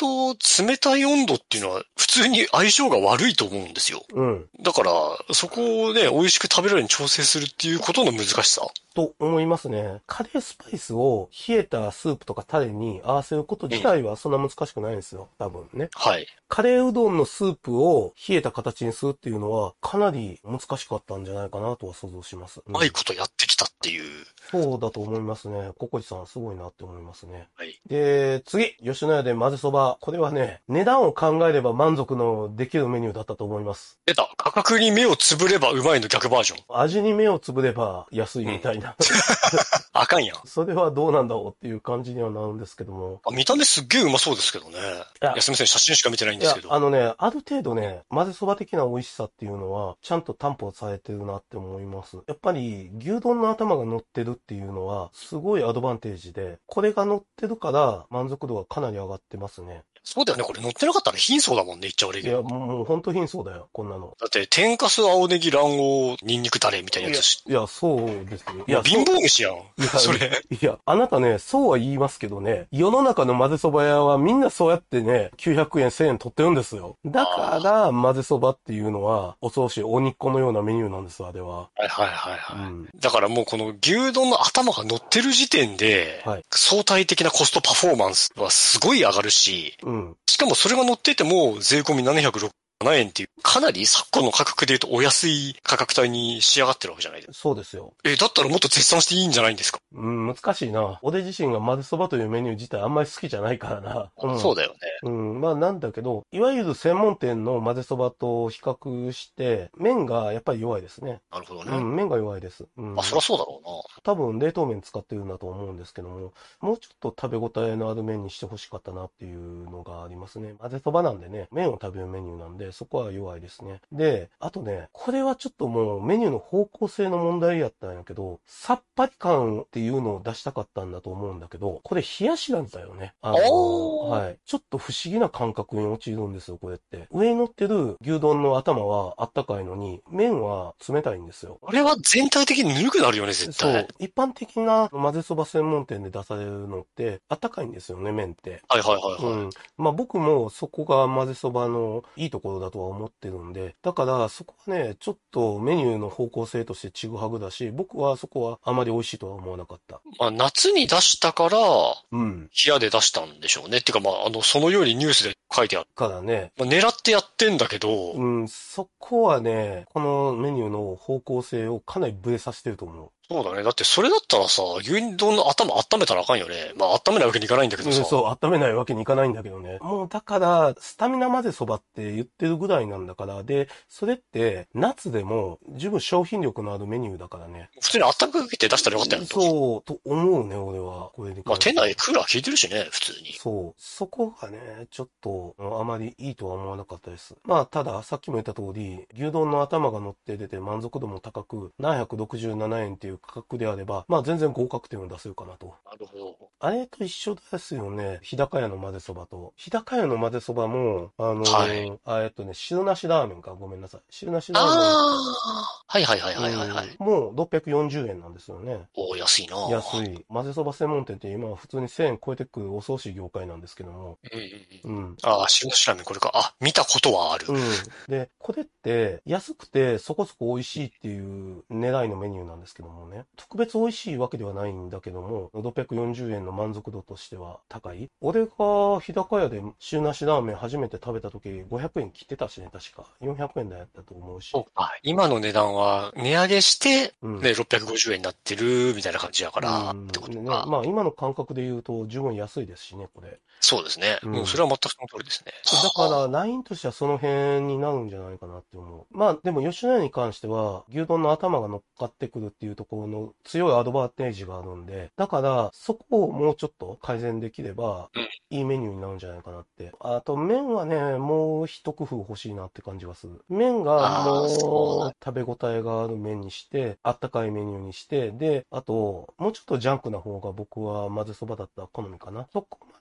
と冷たい温度っていうのは普通に相性が悪いと思うんですよ。 うん。 だから、そこをね、美味しく食べられるように調整するっていうことの難しさ。 と思いますね。カレースパイスを冷えたスープとかタレに合わせること自体はそんな難しくないんですよ。多分ね。 はい。 カレーうどんのスープを冷えた形にするっていうのはかなり難しかったんじゃないかなとは想像します。 うまいことやってきたっていう。 そうだと思いますね。ココジさんすごいなって思いますね。 はい。 で、次、吉野家で混ぜそば。これはね、値段を考えれば満足のできるメニューだったと思います。 出た。価格に目をつぶればうまいの逆バージョン。 味に目をつぶれば安いみたいな。うん、 あかんやん。 それはどうなんだろうっていう感じにはなるんですけども。 あ、見た目すっげえうまそうですけどね。いや、すみません、写真しか見てないんですけど。 いや、あのね、ある程度ね、混ぜそば的な美味しさっていうのは、ちゃんと担保されてるなって思います。やっぱり、牛丼の頭が乗ってるっていうのは、すごいアドバンテージで、これが乗ってるから満足度がかなり上がってますね。 そうだよね。これ乗ってなかったら貧相だもんね。言っちゃ悪いけど。 いや、もうほんと貧相だよ。こんなの。 だって、天かす、青ネギ、卵黄、ニンニクタレみたいなやつし。 いや、いやそうですよ。いや、 貧乏飯やん。 いや、 それ。 いや、あなたね、そうは言いますけどね、世の中の混ぜそば屋はみんなそうやってね、きゅうひゃくえん、せんえん取ってるんですよ。だから、混ぜそばっていうのは、恐ろしい鬼っ子のようなメニューなんです、あれは。 はいはいはいはい。うん、だからもうこの牛丼の頭が乗ってる時点で、はい、相対的なコストパフォーマンスはすごい上がるし、うん、しかもそれが乗ってても税込みななひゃくろくじゅうななえんっていう、かなり昨今の価格で言うとお安い価格帯に仕上がってるわけじゃないですか。 そうですよ。 え、だったらもっと絶賛していいんじゃないんですか？ うん、難しいな。俺自身が混ぜそばというメニュー自体あんまり好きじゃないからな。 うん、そうだよね。 うん、まあなんだけど、いわゆる専門店の混ぜそばと比較して、麺がやっぱり弱いですね。 なるほどね。 うん、麺が弱いです。うん、 あ、そりゃそうだろうな。 多分冷凍麺使ってるんだと思うんですけども、もうちょっと食べ応えのある麺にしてほしかったなっていうのがありますね。混ぜそばなんでね、麺を食べるメニューなんで、そこは弱いですね。で、あとね、これはちょっともうメニューの方向性の問題やったんやけど、さっぱり感っていうのを出したかったんだと思うんだけど、これ冷やしなんだよね。あのー、はい。ちょっと不思議な感覚に陥るんですよ、これって。上に乗ってる牛丼の頭はあったかいのに、麺は冷たいんですよ。 これは全体的にぬるくなるよね、絶対。 そう。一般的な混ぜそば専門店で出されるのって、あったかいんですよね、麺って。 はいはいはいはい。 うん。まあ僕もそこが混ぜそばのいいところだとは思ってるんで、だからそこはね、ちょっとメニューの方向性としてちぐはぐだし、僕はそこはあまり美味しいとは思わなかった。 まあ夏に出したから、 うん。 冷やで出したんでしょうね。っていうかまあ、あの、そのようにニュースで書いてある。 からね。 まあ、狙ってやってんだけど、 うん、そこはね、このメニューの方向性をかなりブレさせてると思う。 そうだね。だってそれだったらさ、牛丼の頭温めたらあかんよね。まあ温めないわけにいかないんだけどさ。 うん、そう、温めないわけにいかないんだけどね。もうだから、スタミナ混ぜそばって言ってるぐらいなんだから、で、それって夏でも十分商品力のあるメニューだからね。 普通に温かけて出したらよかったやんと。 そう、と思うね、俺は。これにまあ店内クーラー効いてるしね、普通に。 そう。そこがね、ちょっと、あまりいいとは思わなかったです。まあ、ただ、さっきも言った通り、牛丼の頭が乗って出て満足度も高く、ななひゃくろくじゅうななえんっていう価格であれば、まあ全然合格点を出せるかなと。 なるほど。 あれと一緒ですよね。日高屋の混ぜそばと。日高屋の混ぜそばも、あのー、はい、あえっとね、汁なしラーメンか。ごめんなさい。汁なしラーメン。ああ。はいはいはいはいはい、はい、 もうろっぴゃくよんじゅうえんなんですよね。 お安いな。 安い。混ぜそば専門店って今は普通にせんえん超えてくる恐ろしい業界なんですけども。 うん。うん。ああ、汁なしラーメンこれか。あ、見たことはある。 うん。で、これって安くてそこそこ美味しいっていう狙いのメニューなんですけどもね。特別美味しいわけではないんだけども、ろっぴゃくよんじゅうえんの満足度としては高い。俺が日高屋で汁なしラーメン初めて食べた時ごひゃくえん切ってたしね、確か。よんひゃくえんだやったと思うし。 そうか。今の値段は値上げして、うん、ね、ろっぴゃくごじゅうえんになってるみたいな感じやから、ってことか。 ね、まあ今の感覚で言うと十分安いですしね、これ。 そうですね。うん、もうそれは全くその通りですね。 だから、ラインとしてはその辺になるんじゃないかなって思う。まあ、でも吉野家に関しては、牛丼の頭が乗っかってくるっていうところの強いアドバンテージがあるんで、だから、そこをもうちょっと改善できれば、いいメニューになるんじゃないかなって。あと、麺はね、もう一工夫欲しいなって感じがする。麺がもう、食べ応えがある麺にして、あったかいメニューにして、で、あと、もうちょっとジャンクな方が僕は混ぜそばだったら好みかな。そこま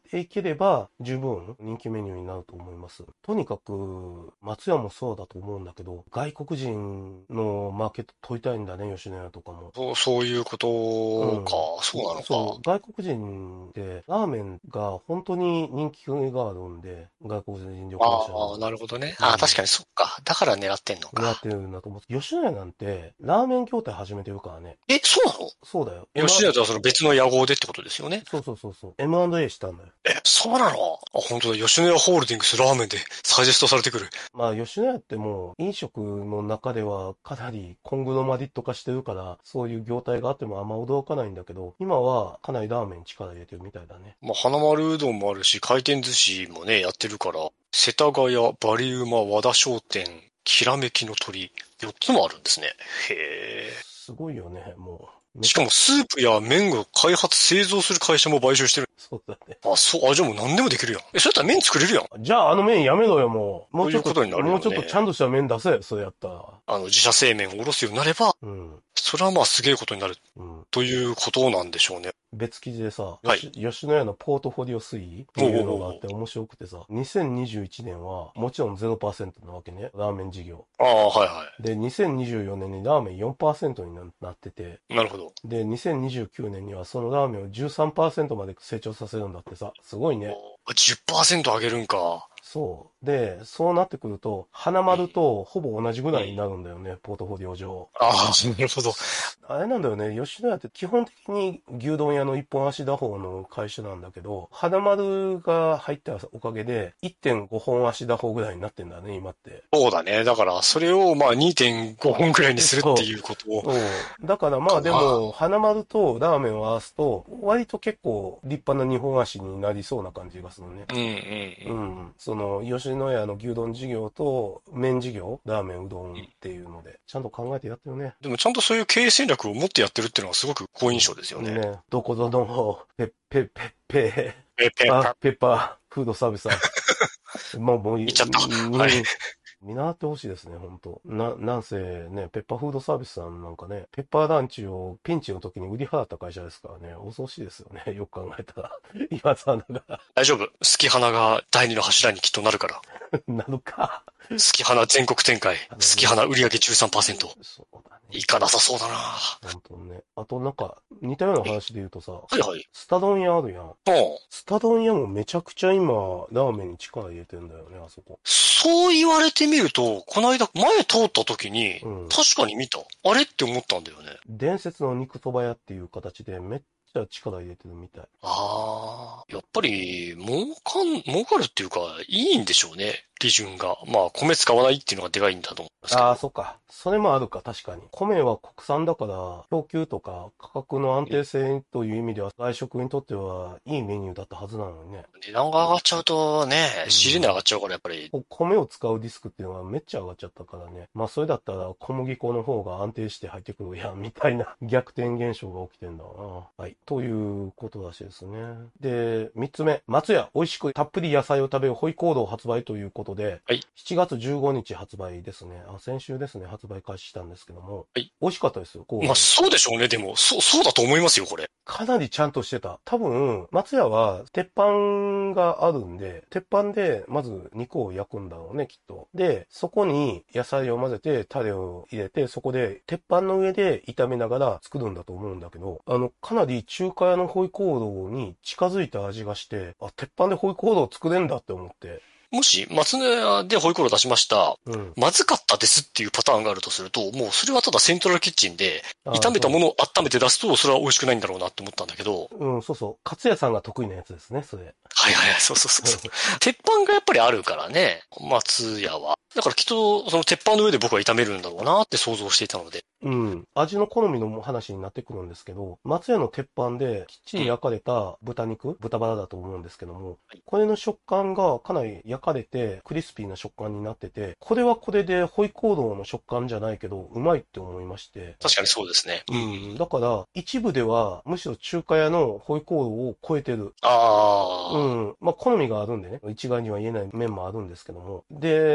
いければ十分人気メニューになると思います。とにかく、松屋もそうだと思うんだけど、外国人のマーケット取りたいんだね、吉野家とかも。 そう、そういうことか、うん、そうなのか。 そう、外国人ってラーメンが本当に人気があるんで、外国人旅行者は。ああ、なるほどね。うん、ああ、確かにそっか。だから狙ってんのか。 狙ってるんだと思う。吉野家なんて、ラーメン業態始めてるからね。 え、そうなの？ そうだよ。 吉野家とはその別の屋号でってことですよね。 そうそうそうそう。エムアンドエー したんだよ。 え、そうなの？あ、本当だ。吉野家ホールディングスラーメンでサジェストされてくる。 まあ、吉野家ってもう、飲食の中ではかなりコングロマリット化してるから、そういう業態があってもあんま驚かないんだけど、今はかなりラーメンに力入れてるみたいだね。 まあ、花丸うどんもあるし、回転寿司もね、やってるから、世田谷、バリウマ、和田商店、きらめきの鳥、よっつもあるんですね。へー。 すごいよね、もう。 しかもスープや麺を開発、製造する会社も買収してる。 そうだね。 あ、そう、あ、じゃあもう何でもできるやん。え、そうやったら麺作れるやん。 じゃああの麺やめろよ、もう。もうちょっと、 ということになるよね。 もうちょっとちゃんとした麺出せ、そうやったら。 あの、自社製麺をおろすようになれば、うん。それはまあすげえことになる。うん。ということなんでしょうね。 別記事でさ、 はい、 吉野家のポートフォリオ推移っていうのがあって面白くてさ、にせんにじゅういちねんはもちろん ゼロパーセント なわけね、ラーメン事業。 ああ、はいはい。 で、にせんにじゅうよねんにラーメン よんパーセント になってて、 なるほど。 で、にせんにじゅうきゅうねんにはそのラーメンを じゅうさんパーセント まで成長させるんだってさ、すごいね。 じゅっパーセント 上げるんか。 そう。で、そうなってくると、花丸とほぼ同じぐらいになるんだよね、うん、ポートフォリオ上。 ああ、なるほど。 あれなんだよね、吉野家って基本的に牛丼屋の一本足打法の会社なんだけど、花丸が入ったおかげで いってんご 本足打法ぐらいになってんだね、今って。 そうだね。だから、それをまあ にてんご 本ぐらいにするっていうことを。 そう。そうだからまあでも、花丸とラーメンを合わすと、割と結構立派な二本足になりそうな感じがするね。 うんうんうん。 うん。その、吉野家の牛丼事業と麺事業、ラーメン、うどんっていうので、ちゃんと考えてやってるね。 でもちゃんとそういう経営戦略を持ってやってるっていうのはすごく好印象ですよね。 ね。どこぞの、ペッペッペッペペッペッー、ペッパー、フードサービスさん。もう、もう、 言っちゃった。はい。 見習ってほしいですね、本当な、なんせね、ペッパーフードサービスさんなんかね、ペッパーランチをピンチの時に売り払った会社ですからね、恐ろしいですよね、よく考えたら。今さなが。 大丈夫。好き花が第二の柱にきっとなるから。 なるか。 好き花全国展開。好き花売上 じゅうさんパーセント。 そうだね。 いかなさそうだな。 本当ね。あとなんか、似たような話で言うとさ、 はいはい。 スタ丼屋あるやん。スタ丼屋もめちゃくちゃ今、ラーメンに力入れてんだよね、あそこ。 そう言われてみると、この間前通った時に、うん、確かに見た。あれって思ったんだよね。 伝説の肉そば屋っていう形でめっちゃ力入れてるみたい。 ああ、やっぱり、儲かん、儲かるっていうか、いいんでしょうね。基準が。まあ、米使わないっていうのがでかいんだと思うんですけど。 ああ、そっか。それもあるか、確かに。米は国産だから、供給とか価格の安定性という意味では、外食にとってはいいメニューだったはずなのにね。 値段が上がっちゃうとね、仕入れ値上がっちゃうから、やっぱり、 うん。米を使うリスクっていうのがめっちゃ上がっちゃったからね。まあ、それだったら小麦粉の方が安定して入ってくるやん、みたいな逆転現象が起きてんだな。はい。ということらしいですね。で、三つ目。松屋、美味しくたっぷり野菜を食べるホイコーロー発売ということで、はい。しちがつじゅうごにち発売ですね。あ、先週ですね、発売開始したんですけども。はい。美味しかったですよ、こう。 まあ、そうでしょうね、でも。そう、そうだと思いますよ、これ。 かなりちゃんとしてた。多分、松屋は鉄板があるんで、鉄板でまず肉を焼くんだろうね、きっと。で、そこに野菜を混ぜて、タレを入れて、そこで鉄板の上で炒めながら作るんだと思うんだけど、あの、かなり中華屋のホイコーローに近づいた味がして、あ、鉄板でホイコーロー作れんだって思って。 もし、松野屋でホイコーロー出しました。うん。まずかったですっていうパターンがあるとすると、もうそれはただセントラルキッチンで、炒めたものを温めて出すと、それは美味しくないんだろうなって思ったんだけど。 うん、そうそう。勝也さんが得意なやつですね、それ。 はいはいはい、そうそうそうそう。鉄板がやっぱりあるからね、松屋は。だからきっと、その鉄板の上で僕は炒めるんだろうなって想像していたので。 うん。味の好みの話になってくるんですけど、松屋の鉄板できっちり焼かれた豚肉、うん、豚バラだと思うんですけども、はい、これの食感がかなり焼かれてクリスピーな食感になってて、これはこれでホイコーローの食感じゃないけど、うまいって思いまして。 確かにそうですね。 うん。だから、一部ではむしろ中華屋のホイコーローを超えてる。 ああ。 うん。まあ、好みがあるんでね、一概には言えない面もあるんですけども。で、ね、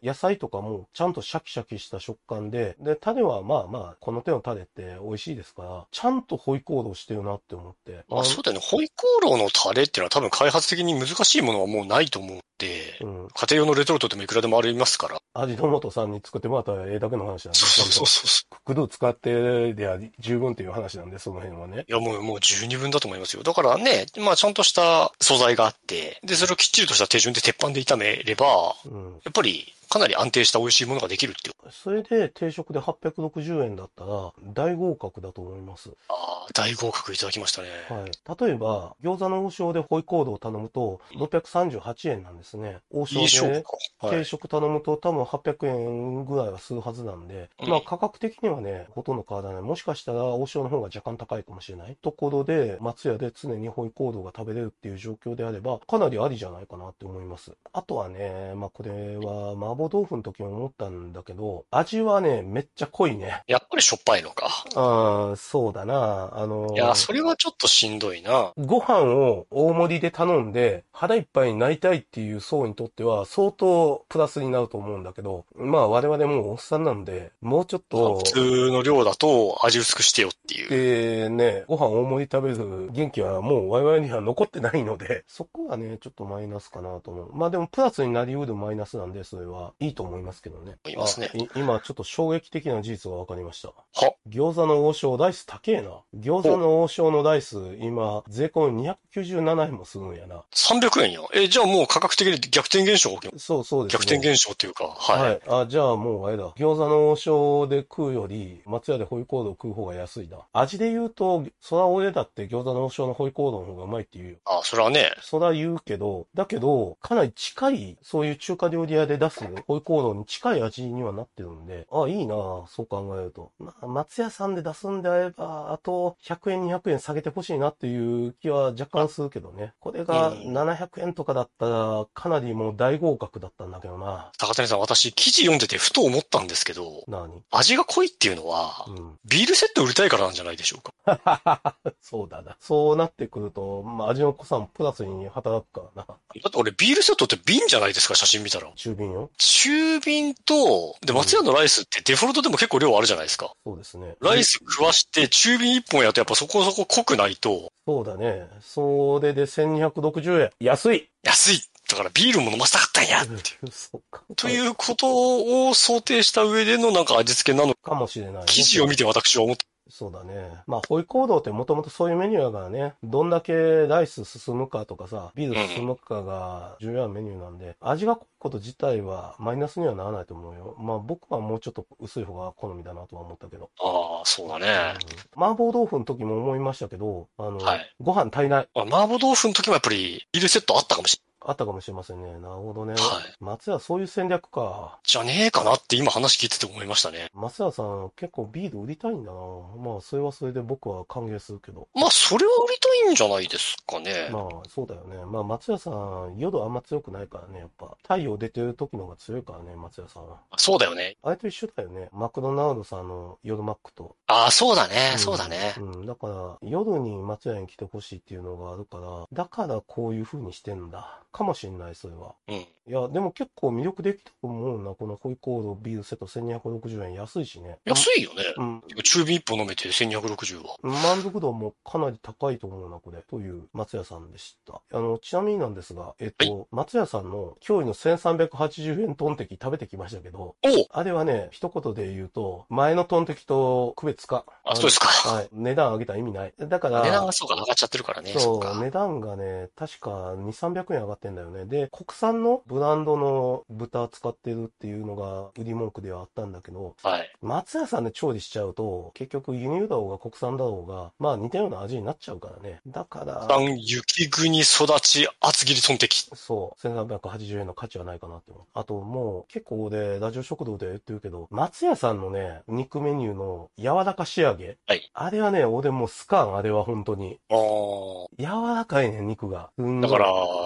野菜とかもちゃんとシャキシャキした食感で、で、タレはまあまあ、この手のタレって美味しいですから、ちゃんとホイコーローしてるなって思って。 あ、そうだよね。ホイコーローのタレっていうのは多分開発的に難しいものはもうないと思うんで、うん、家庭用のレトルトでもいくらでもありますから。 味の素さんに作ってもらったらええだけの話なんで。 そうそうそうそう。 クドゥ使ってでは十分っていう話なんで、その辺はね。 いや、もう、もう十二分だと思いますよ。だからね、まあちゃんとした素材があって、で、それをきっちりとした手順で鉄板で炒めれば、うん、やっぱり、かなり安定した美味しいものができるっていう。 それで定食ではっぴゃくろくじゅうえんだったら大合格だと思います。 ああ、大合格いただきましたね。 はい。例えば、餃子の王将でホイコーローを頼むとろっぴゃくさんじゅうはちえんなんですね。王将で定食頼むと多分はっぴゃくえんぐらいはするはずなんで、うん、まあ価格的にはね、ほとんど変わらない。もしかしたら王将の方が若干高いかもしれないところで、松屋で常にホイコーローが食べれるっていう状況であれば、かなりありじゃないかなって思います。あとはね、まあこれは麻婆豆腐の時も思ったんだけど、味はね、めっちゃ濃いね。 やっぱりしょっぱいのか。 ああ、そうだな。あのー、 いや、それはちょっとしんどいな。 ご飯を大盛りで頼んで、腹いっぱいになりたいっていう層にとっては、相当プラスになると思うんだけど、まあ我々もうおっさんなんで、もうちょっと。 普通の量だと味薄くしてよっていう。 でね、ご飯大盛り食べる元気はもう我々には残ってないので、そこはね、ちょっとマイナスかなと思う。まあでもプラスになり得るマイナスなんで、それはいいと思いますけどね。 いますね。 今ちょっと衝撃的な事実が分かりました。 は餃子の王将ライス高えな。餃子の王将のライス、今、税込みにひゃくきゅうじゅうななえんもするんやな。 さんびゃくえんや。え、じゃあもう価格的に逆転現象が起きる。 そうそうですね。逆転現象っていうか、はい。 はい。あ、じゃあもうあれだ。餃子の王将で食うより、松屋でホイコーロー食う方が安いな。味で言うと、そら俺だって餃子の王将のホイコーローの方がうまいって言うよ。 あ、それはね。 そら言うけど、だけど、かなり近い、そういう中華料理屋で出すホイコーローに近い味にはなってるんで、あ、いいなそう考えると。まあ、松屋さんで出すんであれば、あとひゃくえん、にひゃくえん下げてほしいなっていう気は若干するけどね。これがななひゃくえんとかだったら、かなりもう大合格だったんだけどな。 高谷さん、私、記事読んでてふと思ったんですけど、 何？ 味が濃いっていうのは、うん、ビールセット売りたいからなんじゃないでしょうか。 そうだな。そうなってくると、まあ、味の濃さもプラスに働くからな。だって俺、ビールセットって瓶じゃないですか、写真見たら。 中瓶よ。 中瓶と、で、松屋のライスってデフォルトでも結構量あるじゃないですか。 そうですね。 ライス食わして、中瓶いっぽんやとやっぱそこそこ濃くないと。 そうだね。それでせんにひゃくろくじゅうえん。安い安いだからビールも飲ませたかったんやっていう。 そうか。 ということを想定した上でのなんか味付けなのかもしれない、ね。 記事を見て私は思った。 そうだね。まあ、ホイコーローってもともとそういうメニューだからね。どんだけライス進むかとかさ、ビール進むかが重要なメニューなんで、うん、味が濃いこと自体はマイナスにはならないと思うよ。まあ僕はもうちょっと薄い方が好みだなとは思ったけど。 ああ、そうだね、 うん。麻婆豆腐の時も思いましたけど、あの、はい、ご飯足りない。 麻婆豆腐の時もやっぱりビールセットあったかもしれない。 あったかもしれませんね。なるほどね。はい。松屋そういう戦略か。 じゃねえかなって今話聞いてて思いましたね。 松屋さん結構ビール売りたいんだな。まあそれはそれで僕は歓迎するけど。 まあそれは売りたいんじゃないですかね。 まあそうだよね。まあ松屋さん夜あんま強くないからね。やっぱ太陽出てる時の方が強いからね、松屋さんは。 そうだよね。 あれと一緒だよね。マクドナルドさんの夜マックと。 ああ、そうだね、うん、そうだね。 うん。だから夜に松屋に来てほしいっていうのがあるから、だからこういう風にしてんだ。かもしんない、それは。うん。いや、でも結構魅力的だと思うな。このホイコーロービールセットせんにひゃくろくじゅうえん安いしね。 安いよね。うん。中瓶一本飲めてせんにひゃくろくじゅうは。 満足度もかなり高いと思うな、これ。という松屋さんでした。あの、ちなみになんですが、えっと、はい、松屋さんの驚異のせんさんびゃくはちじゅうえんトンテキ食べてきましたけど、あれはね、一言で言うと、前のトンテキと区別か。 あ、そうですか。 はい。値段上げたら意味ない。だから、 値段がそうか、上がっちゃってるからね。 そう、値段がね、確かに、さんびゃくえん上がってんだよね。で、国産のブランドの豚使ってるっていうのが売り文句ではあったんだけど、はい。松屋さんで調理しちゃうと、結局輸入だろうが国産だろうが、まあ似たような味になっちゃうからね。だから。 雪国育ち厚切りトンテキ。 そう。せんさんびゃくはちじゅうえんの価値はないかなって思う。あともう結構で、ラジオ食堂で言ってるけど、松屋さんのね、肉メニューの柔らか仕上げ。はい。あれはね、俺もうスカン、あれは本当に。ああ。柔らかいね、肉が。 だから、ちょっ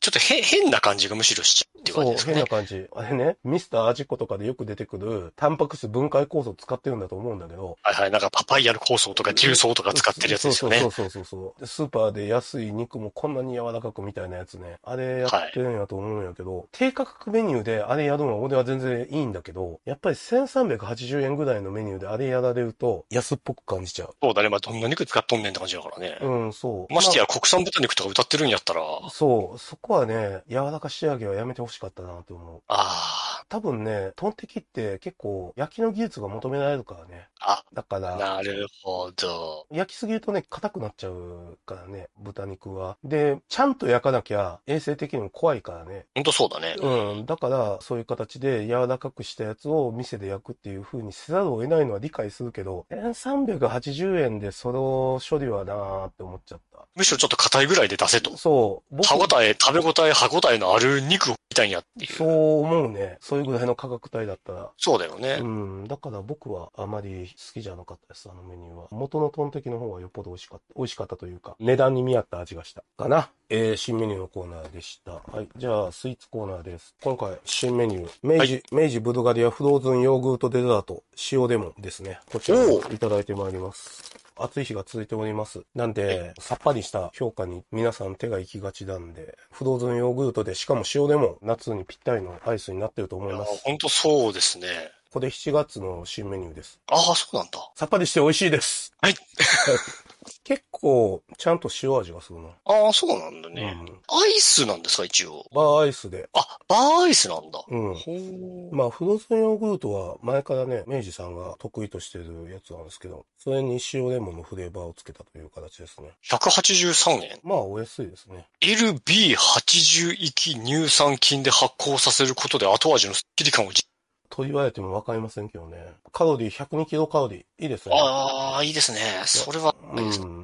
ちょっと変、変な感じがむしろしちゃうっていう感じですかね。 そう、変な感じ。あれね、ミスター味子とかでよく出てくる、タンパク質分解酵素を使ってるんだと思うんだけど。 はいはい、なんかパパイヤの酵素とか重曹とか使ってるやつですよね。 そうそうそうそうそう。スーパーで安い肉もこんなに柔らかくみたいなやつね。あれやってるんやと思うんやけど、はい、低価格メニューであれやるのは俺は全然いいんだけど、やっぱりせんさんびゃくはちじゅうえんぐらいのメニューであれやられると安っぽく感じちゃう。 そうだね。まあ、どんな肉使っとんねんって感じだからね。 うん、そう。 ましてや国産豚肉とか歌ってるんやったら。 そう。そこはね、柔らか仕上げはやめてほしかったなって思う。 ああ。 多分ね、トンテキって結構焼きの技術が求められるからね。 あ、 だから。 なるほど。 焼きすぎるとね、硬くなっちゃうからね、豚肉は。で、ちゃんと焼かなきゃ衛生的にも怖いからね。 ほんとそうだね。 うん。だから、そういう形で柔らかくしたやつを店で焼くっていう風にせざるを得ないのは理解するけど、せんさんびゃくはちじゅうえんでその処理はなーって思っちゃった。 むしろちょっと硬いぐらいで出せと。 そう。 歯応え、食べ応え、歯応えのある肉をみたいんやっていう。 そう思うね。そういうぐらいの価格帯だったら。 そうだよね。 うん。だから僕はあまり好きじゃなかったです、あのメニューは。元のトンテキの方がよっぽど美味しかった。美味しかったというか、値段に見合った味がした。かな。えー、新メニューのコーナーでした。はい。じゃあ、スイーツコーナーです。今回、新メニュー。明治、はい、明治ブルガリアフローズンヨーグルトデザート、塩レモンですね。こちらをいただいてまいります。暑い日が続いております。なんで、さっぱりした評価に皆さん手が行きがちなんで、フローズンヨーグルトで、しかも塩レモン、夏にぴったりのアイスになってると思います。 ほんとそうですね。 これしちがつの新メニューです。 ああ、そうなんだ。 さっぱりして美味しいです。 はい。 結構、ちゃんと塩味がするな。 ああ、そうなんだね。うん、アイスなんですか、一応。 バーアイスで。 あ、バーアイスなんだ。 うん。まあ、フローズンヨーグルトは前からね、明治さんが得意としてるやつなんですけど、それに塩レモンのフレーバーをつけたという形ですね。 ひゃくはちじゅうさんえん。 まあ、お安いですね。 エルビーはちじゅう 域乳酸菌で発酵させることで後味のスッキリ感をと言われてもわかりませんけどね。カロリーひゃくにキロカロリー。いいですね。 ああ、いいですね。それは、 うん。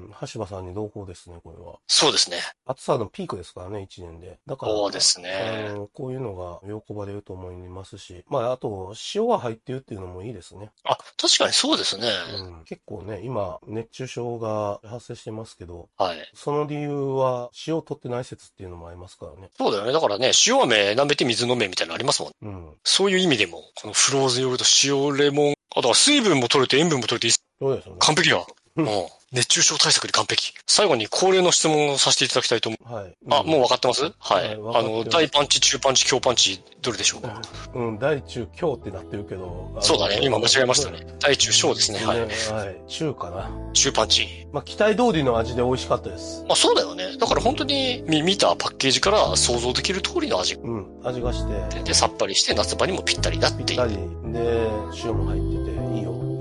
橋場さんに同行ですね、これは。 そうですね。 暑さのピークですからね、いちねんで。だから、 そうですね。 あの、こういうのが喜ばれると思いますし、まあ、あと、塩が入ってるっていうのもいいですね。 あ、確かにそうですね。 うん。結構ね、今、熱中症が発生してますけど、 はい。 その理由は、塩を取ってない説っていうのもありますからね。 そうだよね。だからね、塩飴舐めて水飲めみたいなのありますもん。 うん。 そういう意味でも、このフローズンヨーグルト、塩レモン、あとは水分も取れて塩分も取れていい。 そうですよね。 完璧や。うん。熱中症対策に完璧。最後に恒例の質問をさせていただきたいと思う。 はい。 あ、もう分かってます？はい。はい、あの、大パンチ、中パンチ、強パンチ、どれでしょうか？ うん、大中強ってなってるけど。 そうだね。今間違えましたね。大中小ですね。はい。 はい。中かな。 中パンチ。 まあ、期待通りの味で美味しかったです。 まあ、そうだよね。だから本当に見たパッケージから想像できる通りの味。 うん。味がして。 で、さっぱりして夏場にもぴったりだっていう。ぴったり。 で、塩も入ってていいよっていう。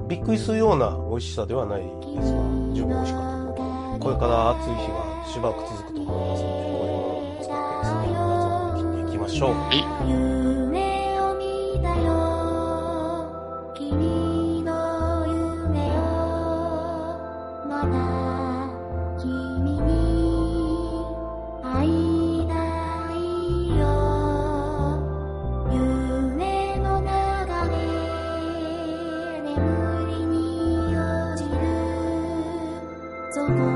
びっくりするような美味しさではないですが、十分美味しかった。これから暑い日がしばらく続くと思いますので、こういうものを使ってですね、夏を乗り切っていきましょう。夢を見たよ、君の夢を、まだ君に会いたいよ、夢の流れ、眠りに落ちるその